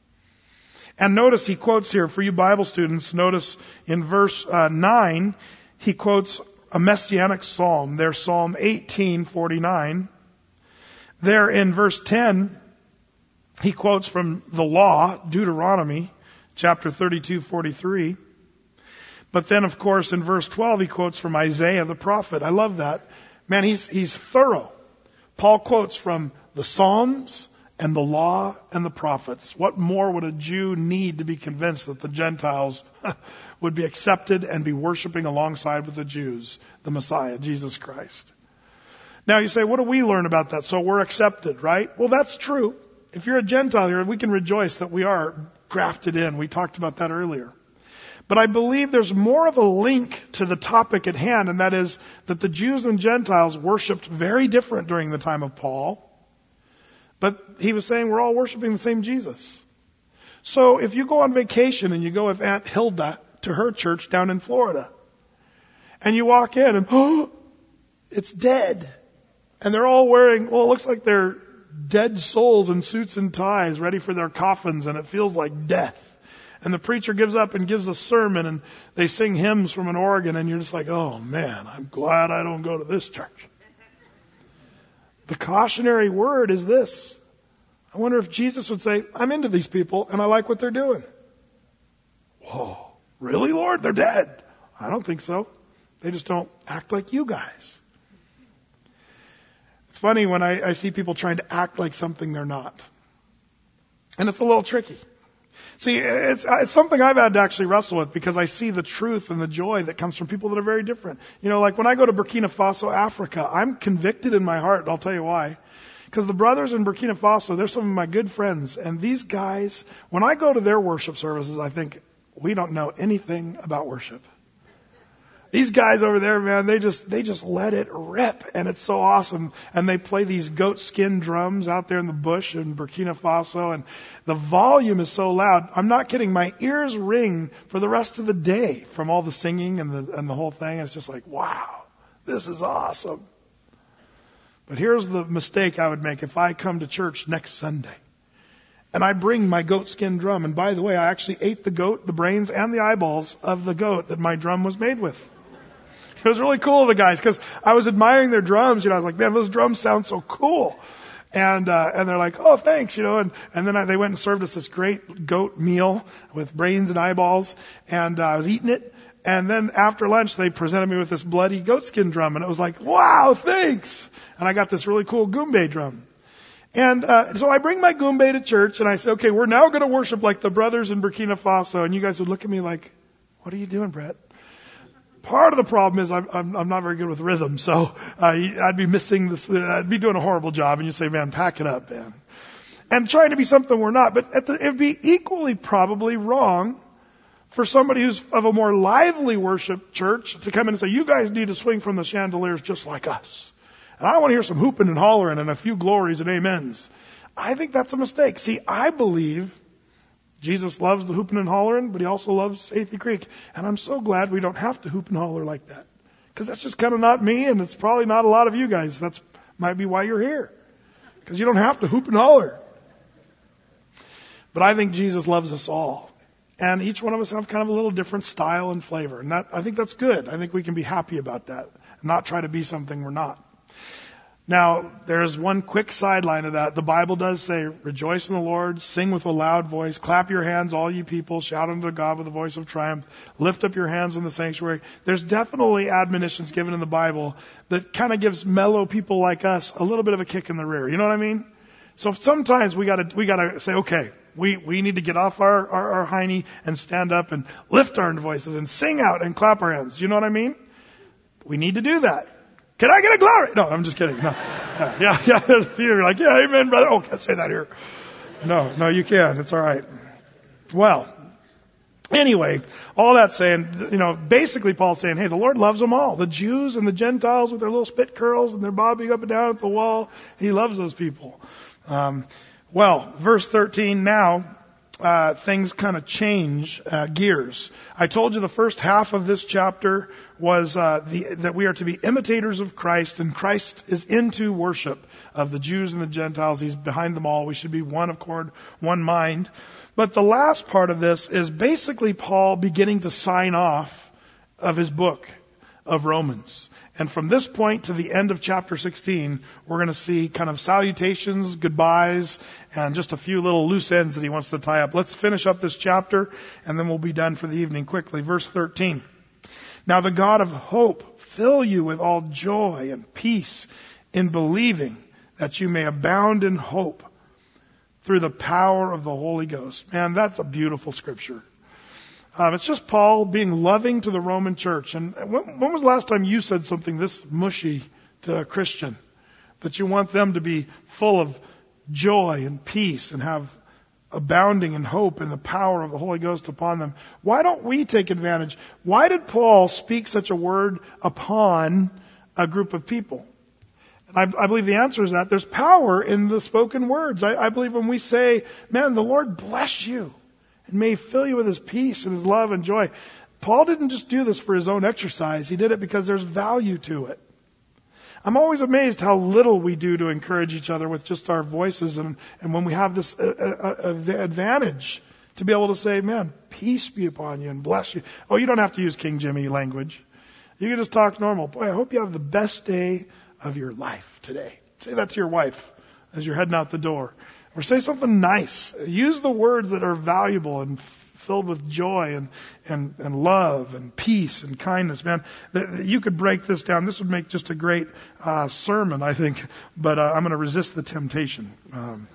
And notice he quotes here, for you Bible students, notice in verse uh, nine, he quotes a messianic psalm. There's Psalm eighteen forty-nine. There in verse ten, he quotes from the law, Deuteronomy, chapter thirty-two forty-three. But then, of course, in verse twelve, he quotes from Isaiah the prophet. I love that. Man, he's, he's thorough. Paul quotes from the Psalms and the law and the prophets. What more would a Jew need to be convinced that the Gentiles would be accepted and be worshiping alongside with the Jews, the Messiah, Jesus Christ? Now you say, what do we learn about that? So we're accepted, right? Well, that's true. If you're a Gentile here, we can rejoice that we are grafted in. We talked about that earlier. But I believe there's more of a link to the topic at hand, and that is that the Jews and Gentiles worshiped very different during the time of Paul. But he was saying we're all worshiping the same Jesus. So if you go on vacation and you go with Aunt Hilda to her church down in Florida, and you walk in and, oh, it's dead. And they're all wearing, well, it looks like they're dead souls in suits and ties ready for their coffins, and it feels like death. And the preacher gives up and gives a sermon, and they sing hymns from an organ, and you're just like, oh man, I'm glad I don't go to this church. The cautionary word is this. I wonder if Jesus would say, I'm into these people and I like what they're doing. Whoa, really, Lord? They're dead. I don't think so. They just don't act like you guys. It's funny when I, I see people trying to act like something they're not. And it's a little tricky. See, it's, it's something I've had to actually wrestle with because I see the truth and the joy that comes from people that are very different. You know, like when I go to Burkina Faso, Africa, I'm convicted in my heart, and I'll tell you why. Because the brothers in Burkina Faso, they're some of my good friends. And these guys, when I go to their worship services, I think, we don't know anything about worship. These guys over there, man, they just, they just let it rip. And it's so awesome. And they play these goat skin drums out there in the bush in Burkina Faso. And the volume is so loud. I'm not kidding. My ears ring for the rest of the day from all the singing and the, and the whole thing. And it's just like, wow, this is awesome. But here's the mistake I would make if I come to church next Sunday. And I bring my goat skin drum. And by the way, I actually ate the goat, the brains, and the eyeballs of the goat that my drum was made with. It was really cool of the guys because I was admiring their drums. You know, I was like, man, those drums sound so cool. And, uh, and they're like, oh, thanks, you know, and, and then I, they went and served us this great goat meal with brains and eyeballs. And uh, I was eating it. And then after lunch, they presented me with this bloody goatskin drum. And it was like, wow, thanks. And I got this really cool Goombay drum. And uh, so I bring my Goombay to church and I say, okay, we're now going to worship like the brothers in Burkina Faso. And you guys would look at me like, what are you doing, Brett? Part of the problem is I'm, I'm, I'm not very good with rhythm, so uh, I'd be missing this. Uh, I'd be doing a horrible job, and you say, "Man, pack it up, man," and trying to be something we're not. But at the, it'd be equally probably wrong for somebody who's of a more lively worship church to come in and say, "You guys need to swing from the chandeliers just like us," and I want to hear some hooping and hollering and a few glories and amens. I think that's a mistake. See, I believe Jesus loves the hooping and hollering, but he also loves Athey Creek. And I'm so glad we don't have to hoop and holler like that. Because that's just kind of not me, and it's probably not a lot of you guys. That's might be why you're here. Because you don't have to hoop and holler. But I think Jesus loves us all. And each one of us have kind of a little different style and flavor. And that, I think that's good. I think we can be happy about that. And not try to be something we're not. Now, there's one quick sideline of that. The Bible does say, rejoice in the Lord, sing with a loud voice, clap your hands, all you people, shout unto God with a voice of triumph, lift up your hands in the sanctuary. There's definitely admonitions given in the Bible that kind of gives mellow people like us a little bit of a kick in the rear. You know what I mean? So sometimes we gotta, we gotta say, okay, we, we need to get off our, our, our hiney and stand up and lift our voices and sing out and clap our hands. You know what I mean? We need to do that. Can I get a glory? No, I'm just kidding. No. Yeah, yeah, yeah. You're like, yeah, amen, brother. Oh, can't say that here. No, no, you can. It's all right. Well, anyway, all that saying, you know, basically Paul's saying, hey, the Lord loves them all. The Jews and the Gentiles with their little spit curls and their bobbing up and down at the wall. He loves those people. Um, well, verse thirteen now. Uh, things kind of change uh, gears. I told you the first half of this chapter was uh, the, that we are to be imitators of Christ, and Christ is into worship of the Jews and the Gentiles. He's behind them all. We should be one accord, one mind. But the last part of this is basically Paul beginning to sign off of his book of Romans. And from this point to the end of chapter sixteen, we're going to see kind of salutations, goodbyes, and just a few little loose ends that he wants to tie up. Let's finish up this chapter, and then we'll be done for the evening quickly. Verse thirteen. Now the God of hope fill you with all joy and peace in believing, that you may abound in hope through the power of the Holy Ghost. Man, that's a beautiful scripture. Um, it's just Paul being loving to the Roman church. And when, when was the last time you said something this mushy to a Christian? That you want them to be full of joy and peace and have abounding in hope and the power of the Holy Ghost upon them. Why don't we take advantage? Why did Paul speak such a word upon a group of people? And I, I believe the answer is that there's power in the spoken words. I, I believe when we say, man, the Lord bless you, and may he fill you with his peace and his love and joy. Paul didn't just do this for his own exercise. He did it because there's value to it. I'm always amazed how little we do to encourage each other with just our voices. And, and when we have this uh, uh, advantage to be able to say, man, peace be upon you and bless you. Oh, you don't have to use King Jimmy language. You can just talk normal. Boy, I hope you have the best day of your life today. Say that to your wife as you're heading out the door. Or say something nice. Use the words that are valuable and filled with joy and, and, and love and peace and kindness. Man, th- you could break this down. This would make just a great uh, sermon, I think. But uh, I'm going to resist the temptation um,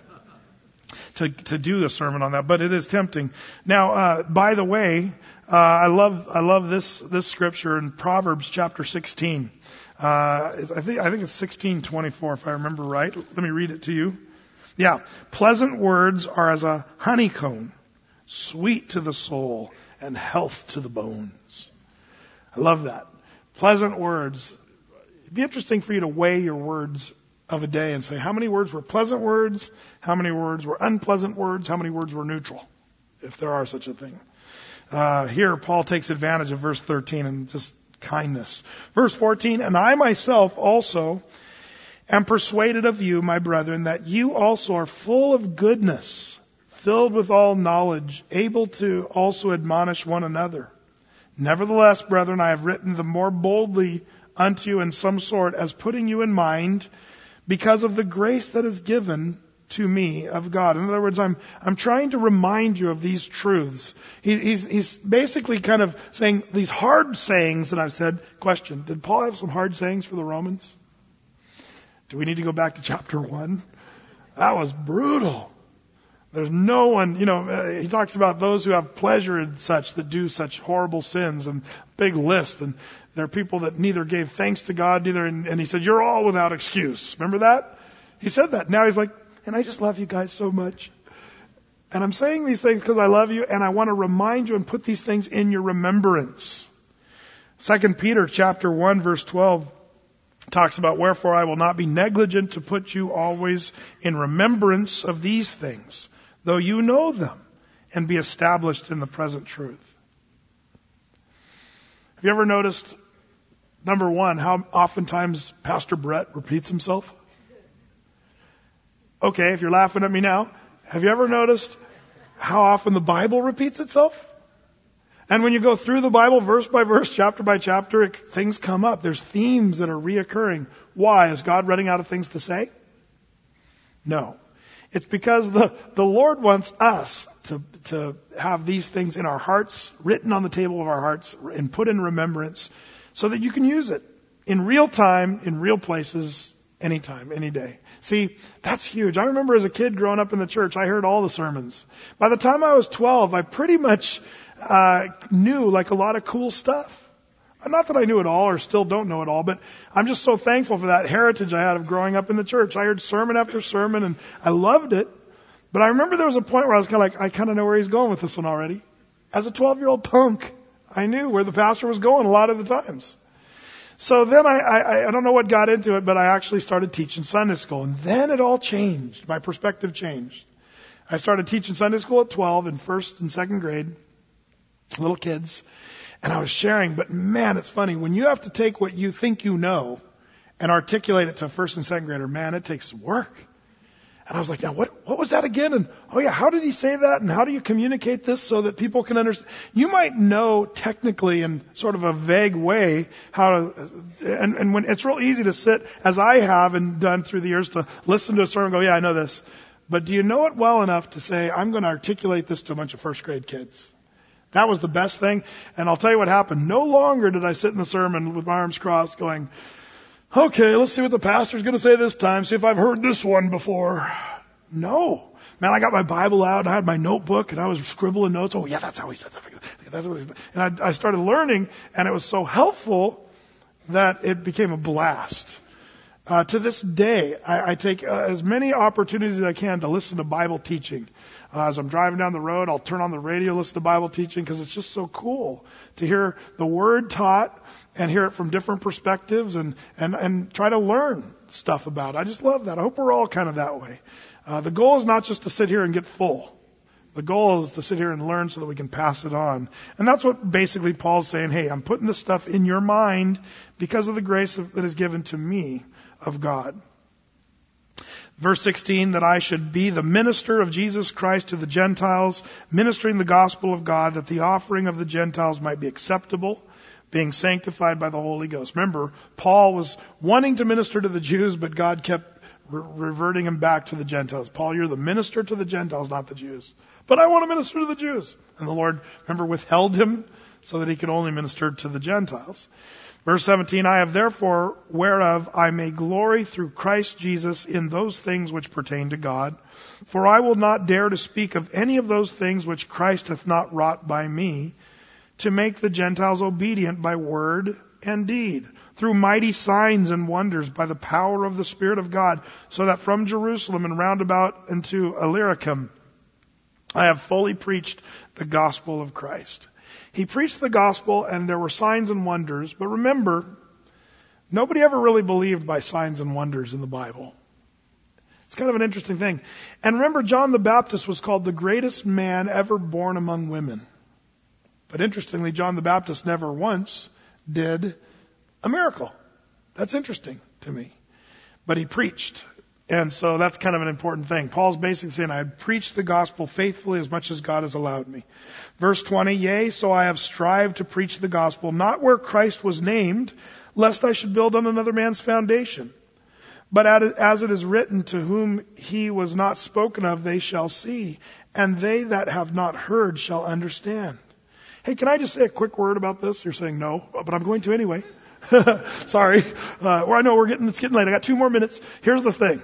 to to do a sermon on that. But it is tempting. Now, uh, by the way, uh, I love I love this this scripture in Proverbs chapter sixteen. Uh, I think I think it's sixteen twenty-four if I remember right. Let me read it to you. Yeah, pleasant words are as a honeycomb, sweet to the soul and health to the bones. I love that. Pleasant words. It'd be interesting for you to weigh your words of a day and say how many words were pleasant words, how many words were unpleasant words, how many words were neutral, if there are such a thing. Uh, here, Paul takes advantage of verse thirteen and just kindness. Verse fourteen, and I myself also am persuaded of you, my brethren, that you also are full of goodness, filled with all knowledge, able to also admonish one another. Nevertheless, brethren, I have written the more boldly unto you in some sort, as putting you in mind, because of the grace that is given to me of God. In other words, I'm I'm trying to remind you of these truths. He, he's he's basically kind of saying these hard sayings that I've said. Question: did Paul have some hard sayings for the Romans? Do we need to go back to chapter one? That was brutal. There's no one, you know, uh, he talks about those who have pleasure in such, that do such horrible sins, and big list. And there are people that neither gave thanks to God, neither, and, and he said, you're all without excuse. Remember that? He said that. Now he's like, and I just love you guys so much. And I'm saying these things because I love you, and I want to remind you and put these things in your remembrance. Second Peter chapter one, verse twelve. Talks about, wherefore I will not be negligent to put you always in remembrance of these things, though you know them, and be established in the present truth. Have you ever noticed, number one, how oftentimes Pastor Brett repeats himself? Okay, if you're laughing at me now, have you ever noticed how often the Bible repeats itself? And when you go through the Bible verse by verse, chapter by chapter, it, things come up. There's themes that are reoccurring. Why? Is God running out of things to say? No. It's because the, the Lord wants us to, to have these things in our hearts, written on the table of our hearts, and put in remembrance so that you can use it in real time, in real places, anytime, any day. See, that's huge. I remember as a kid growing up in the church, I heard all the sermons. By the time I was twelve, I pretty much Uh, knew like a lot of cool stuff. Not that I knew it all or still don't know it all, but I'm just so thankful for that heritage I had of growing up in the church. I heard sermon after sermon and I loved it. But I remember there was a point where I was kind of like, I kind of know where he's going with this one already. As a twelve-year-old punk, I knew where the pastor was going a lot of the times. So then I, I, I don't know what got into it, but I actually started teaching Sunday school. And then it all changed. My perspective changed. I started teaching Sunday school at twelve in first and second grade. Little kids, and I was sharing, but man, it's funny. When you have to take what you think you know and articulate it to a first and second grader, man, it takes work. And I was like, yeah, what, what was that again? And oh yeah, how did he say that? And how do you communicate this so that people can understand? You might know technically in sort of a vague way how to, and, and when it's real easy to sit, as I have and done through the years, to listen to a sermon and go, yeah, I know this. But do you know it well enough to say, I'm going to articulate this to a bunch of first grade kids? That was the best thing. And I'll tell you what happened. No longer did I sit in the sermon with my arms crossed going, okay, let's see what the pastor's going to say this time. See if I've heard this one before. No. Man, I got my Bible out and I had my notebook and I was scribbling notes. Oh yeah, that's how he said that. That's what he said. And I, I started learning, and it was so helpful that it became a blast. Uh, to this day, I, I take uh, as many opportunities as I can to listen to Bible teaching. Uh, as I'm driving down the road, I'll turn on the radio, listen to Bible teaching, because it's just so cool to hear the Word taught and hear it from different perspectives, and, and, and try to learn stuff about it. I just love that. I hope we're all kind of that way. Uh, the goal is not just to sit here and get full. The goal is to sit here and learn so that we can pass it on. And that's what basically Paul's saying. Hey, I'm putting this stuff in your mind because of the grace of, that is given to me of God. Verse sixteen, that I should be the minister of Jesus Christ to the Gentiles, ministering the gospel of God, that the offering of the Gentiles might be acceptable, being sanctified by the Holy Ghost. Remember, Paul was wanting to minister to the Jews, but God kept re- reverting him back to the Gentiles. Paul, you're the minister to the Gentiles, not the Jews. But I want to minister to the Jews. And the Lord, remember, withheld him so that he could only minister to the Gentiles. Verse seventeen, I have therefore whereof I may glory through Christ Jesus in those things which pertain to God. For I will not dare to speak of any of those things which Christ hath not wrought by me, to make the Gentiles obedient by word and deed, through mighty signs and wonders by the power of the Spirit of God, so that from Jerusalem and round about into Illyricum I have fully preached the gospel of Christ. He preached the gospel and there were signs and wonders, but remember, nobody ever really believed by signs and wonders in the Bible. It's kind of an interesting thing. And remember, John the Baptist was called the greatest man ever born among women. But interestingly, John the Baptist never once did a miracle. That's interesting to me. But he preached. And so that's kind of an important thing. Paul's basically saying, I have preached the gospel faithfully as much as God has allowed me. Verse twenty, yea, so I have strived to preach the gospel, not where Christ was named, lest I should build on another man's foundation. But as it is written, to whom he was not spoken of, they shall see, and they that have not heard shall understand. Hey, can I just say a quick word about this? You're saying no, but I'm going to anyway. Sorry. Uh, well, I know we're getting, it's getting late. I got two more minutes. Here's the thing.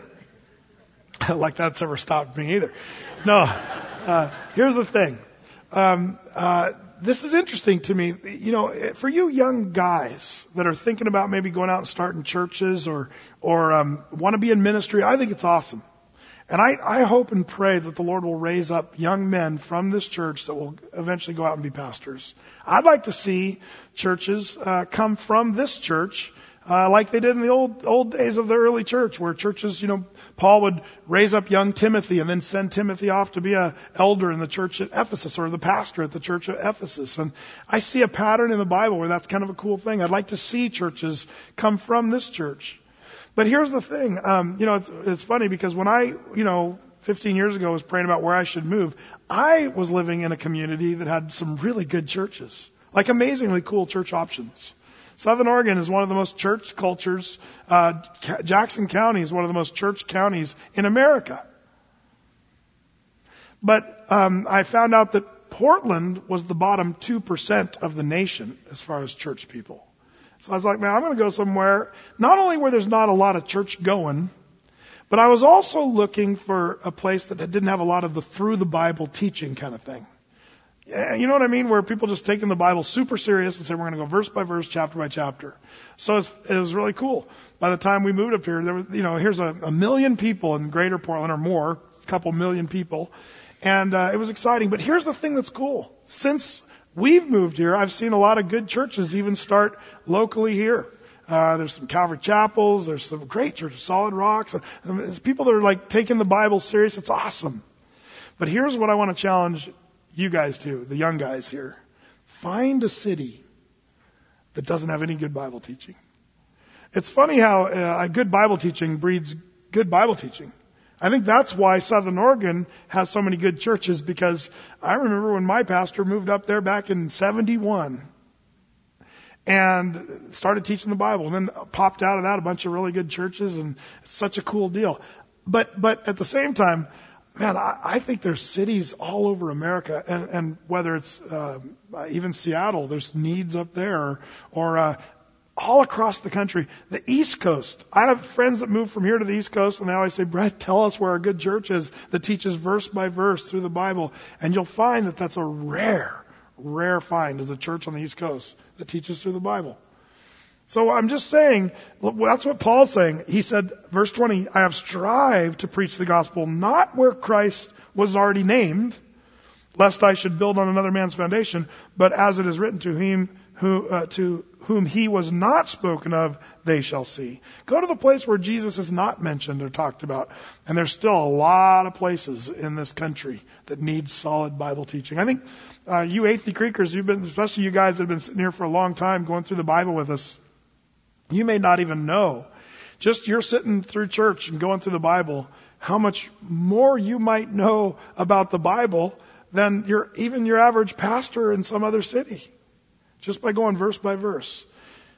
Like that's ever stopped me either. No. Uh, here's the thing. Um, uh, this is interesting to me. You know, for you young guys that are thinking about maybe going out and starting churches or, or, um, want to be in ministry, I think it's awesome. And I, I hope and pray that the Lord will raise up young men from this church that will eventually go out and be pastors. I'd like to see churches, uh, come from this church, Uh, like they did in the old, old days of the early church, where churches, you know, Paul would raise up young Timothy and then send Timothy off to be a elder in the church at Ephesus, or the pastor at the church at Ephesus. And I see a pattern in the Bible where that's kind of a cool thing. I'd like to see churches come from this church. But here's the thing, um, you know, it's, it's funny because when I, you know, fifteen years ago was praying about where I should move, I was living in a community that had some really good churches, like amazingly cool church options. Southern Oregon is one of the most church cultures. Uh, Jackson County is one of the most church counties in America. But um, I found out that Portland was the bottom two percent of the nation as far as church people. So I was like, man, I'm going to go somewhere, not only where there's not a lot of church going, but I was also looking for a place that didn't have a lot of the through the Bible teaching kind of thing. You know what I mean? Where people just taking the Bible super serious and say, we're going to go verse by verse, chapter by chapter. So it was, it was really cool. By the time we moved up here, there was, you know, here's a, a million people in Greater Portland or more, a couple million people. And, uh, it was exciting. But here's the thing that's cool. Since we've moved here, I've seen a lot of good churches even start locally here. Uh, there's some Calvary chapels. There's some great churches, Solid Rocks. And there's people that are like taking the Bible serious. It's awesome. But here's what I want to challenge you guys too, the young guys here. Find a city that doesn't have any good Bible teaching. It's funny how uh, good Bible teaching breeds good Bible teaching. I think that's why Southern Oregon has so many good churches, because I remember when my pastor moved up there back in seventy-one and started teaching the Bible, and then popped out of that a bunch of really good churches, and it's such a cool deal. But, but at the same time, man, I, I think there's cities all over America, and, and whether it's uh, even Seattle, there's needs up there, or, or uh, all across the country. The East Coast. I have friends that move from here to the East Coast, and they always say, Brett, tell us where a good church is that teaches verse by verse through the Bible. And you'll find that that's a rare, rare find, is a church on the East Coast that teaches through the Bible. So I'm just saying, that's what Paul's saying. He said, verse twenty, I have strived to preach the gospel, not where Christ was already named, lest I should build on another man's foundation, but as it is written, to him who, uh, to whom he was not spoken of, they shall see. Go to the place where Jesus is not mentioned or talked about. And there's still a lot of places in this country that need solid Bible teaching. I think, uh, you Athey Creekers, you've been, especially you guys that have been sitting here for a long time going through the Bible with us, you may not even know, just you're sitting through church and going through the Bible, how much more you might know about the Bible than your, even your average pastor in some other city. Just by going verse by verse.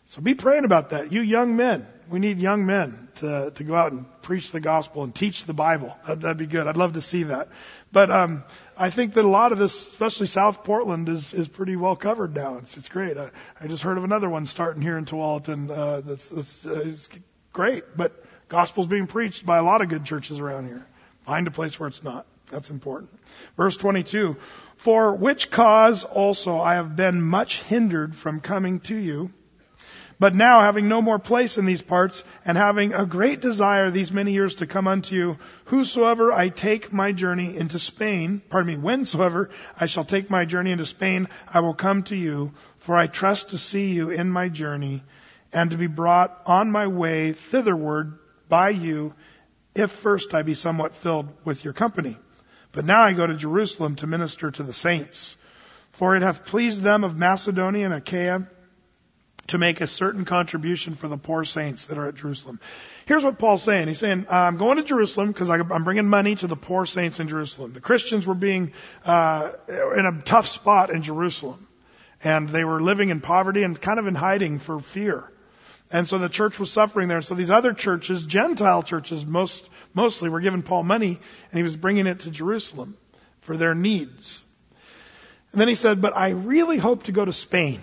So be praying about that. You young men, we need young men to, to go out and preach the gospel and teach the Bible. That, that'd be good. I'd love to see that. But, um, I think that a lot of this, especially South Portland, is, is pretty well covered now. It's, it's great. I, I just heard of another one starting here in Tualatin, uh, that's, that's, uh, it's great. But gospel's being preached by a lot of good churches around here. Find a place where it's not. That's important. Verse twenty-two, for which cause also I have been much hindered from coming to you. But now, having no more place in these parts, and having a great desire these many years to come unto you, whosoever I take my journey into Spain, pardon me, whensoever I shall take my journey into Spain, I will come to you, for I trust to see you in my journey, and to be brought on my way thitherward by you, if first I be somewhat filled with your company. But now I go to Jerusalem to minister to the saints. For it hath pleased them of Macedonia and Achaia to make a certain contribution for the poor saints that are at Jerusalem. Here's what Paul's saying. He's saying, I'm going to Jerusalem because I'm bringing money to the poor saints in Jerusalem. The Christians were being uh, in a tough spot in Jerusalem. And they were living in poverty and kind of in hiding for fear. And so the church was suffering there. So these other churches, Gentile churches most mostly, were giving Paul money, and he was bringing it to Jerusalem for their needs. And then he said, but I really hope to go to Spain.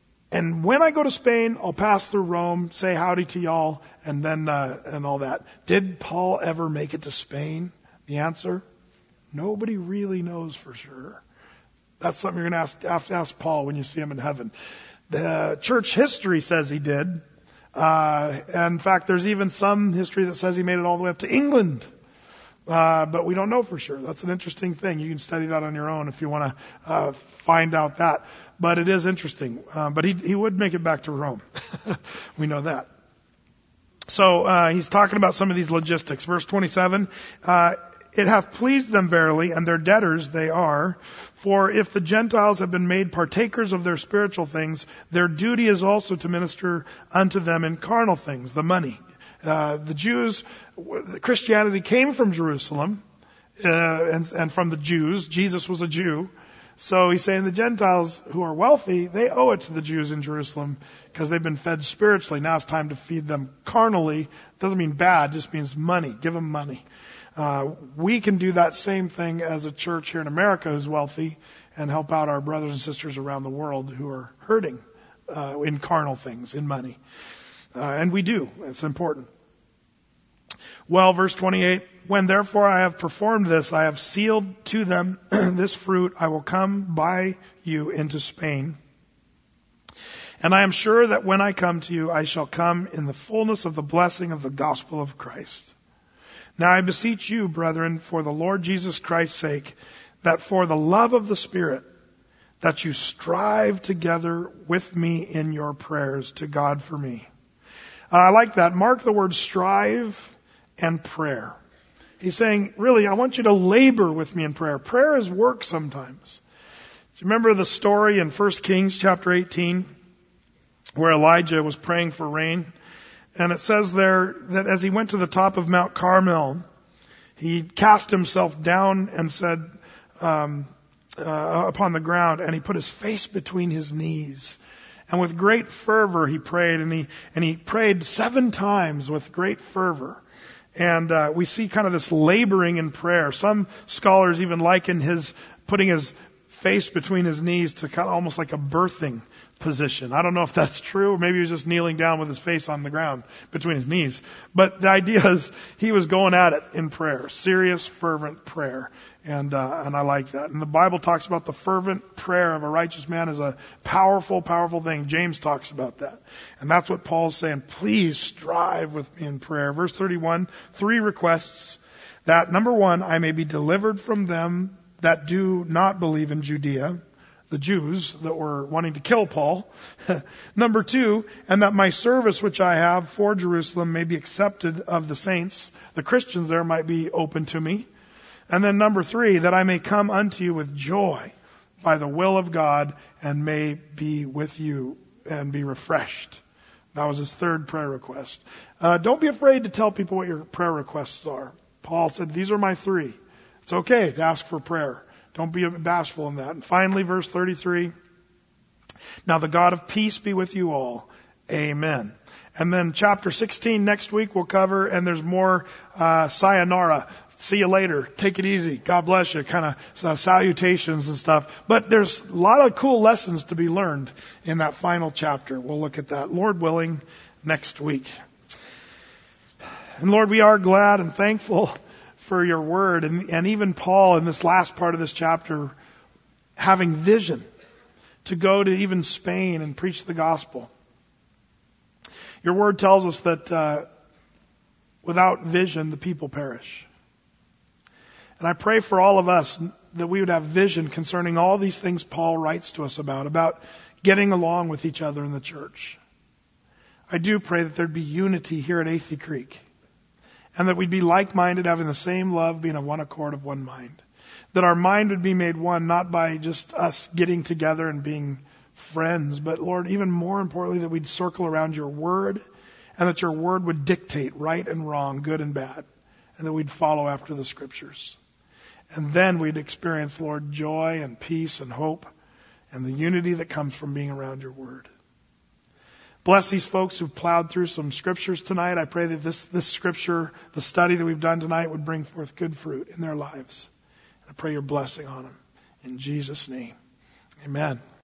And when I go to Spain, I'll pass through Rome, say howdy to y'all, and then, uh, and all that. Did Paul ever make it to Spain? The answer? Nobody really knows for sure. That's something you're going to have to ask Paul when you see him in heaven. The church history says he did. Uh, and in fact, there's even some history that says he made it all the way up to England. Uh, but we don't know for sure. That's an interesting thing. You can study that on your own if you want to uh, find out that. But it is interesting. Uh, but he he would make it back to Rome. We know that. So uh, he's talking about some of these logistics. Verse twenty-seven, uh, it hath pleased them verily, and their debtors they are. For if the Gentiles have been made partakers of their spiritual things, their duty is also to minister unto them in carnal things, the money. Uh, the Jews, Christianity came from Jerusalem, uh, and, and from the Jews. Jesus was a Jew. So he's saying the Gentiles who are wealthy, they owe it to the Jews in Jerusalem because they've been fed spiritually. Now it's time to feed them carnally. Doesn't mean bad, just means money. Give them money. Uh, we can do that same thing as a church here in America who's wealthy and help out our brothers and sisters around the world who are hurting uh, in carnal things, in money. Uh, and we do. It's important. Well, verse twenty-eight, when therefore I have performed this, I have sealed to them this fruit, I will come by you into Spain. And I am sure that when I come to you, I shall come in the fullness of the blessing of the gospel of Christ. Now I beseech you, brethren, for the Lord Jesus Christ's sake, that for the love of the Spirit, that you strive together with me in your prayers to God for me. Uh, I like that. Mark the word strive and prayer. He's saying, really, I want you to labor with me in prayer. Prayer is work sometimes. Do you remember the story in First Kings chapter eighteen where Elijah was praying for rain? And it says there that as he went to the top of Mount Carmel, he cast himself down and said, um, uh, upon the ground, and he put his face between his knees. And with great fervor he prayed, and he and he prayed seven times with great fervor. And uh, we see kind of this laboring in prayer. Some scholars even liken his putting his face between his knees to kind of almost like a birthing position. I don't know if that's true, or maybe he was just kneeling down with his face on the ground between his knees. But the idea is he was going at it in prayer, serious, fervent prayer. And uh, and I like that. And the Bible talks about the fervent prayer of a righteous man as a powerful, powerful thing. James talks about that. And that's what Paul's saying. Please strive with me in prayer. Verse thirty-one, three requests. That, number one, I may be delivered from them that do not believe in Judea, the Jews that were wanting to kill Paul. Number two, and that my service which I have for Jerusalem may be accepted of the saints. The Christians there might be open to me. And then number three, that I may come unto you with joy by the will of God and may be with you and be refreshed. That was his third prayer request. Uh, don't be afraid to tell people what your prayer requests are. Paul said, these are my three. It's okay to ask for prayer. Don't be bashful in that. And finally, verse thirty-three, now the God of peace be with you all, Amen. And then chapter sixteen next week we'll cover, and there's more uh, sayonara. See you later. Take it easy. God bless you. Kind of uh, salutations and stuff. But there's a lot of cool lessons to be learned in that final chapter. We'll look at that, Lord willing, next week. And Lord, we are glad and thankful for your word. And, and even Paul in this last part of this chapter having vision to go to even Spain and preach the gospel. Your word tells us that uh, without vision, the people perish. And I pray for all of us that we would have vision concerning all these things Paul writes to us about, about getting along with each other in the church. I do pray that there'd be unity here at Athey Creek, and that we'd be like-minded, having the same love, being of one accord, of one mind. That our mind would be made one, not by just us getting together and being friends, but Lord, even more importantly, that we'd circle around your word, and that your word would dictate right and wrong, good and bad, and that we'd follow after the scriptures. And then we'd experience, Lord, joy and peace and hope and the unity that comes from being around your word. Bless these folks who've plowed through some scriptures tonight. I pray that this, this scripture, the study that we've done tonight, would bring forth good fruit in their lives. And I pray your blessing on them. In Jesus' name, amen.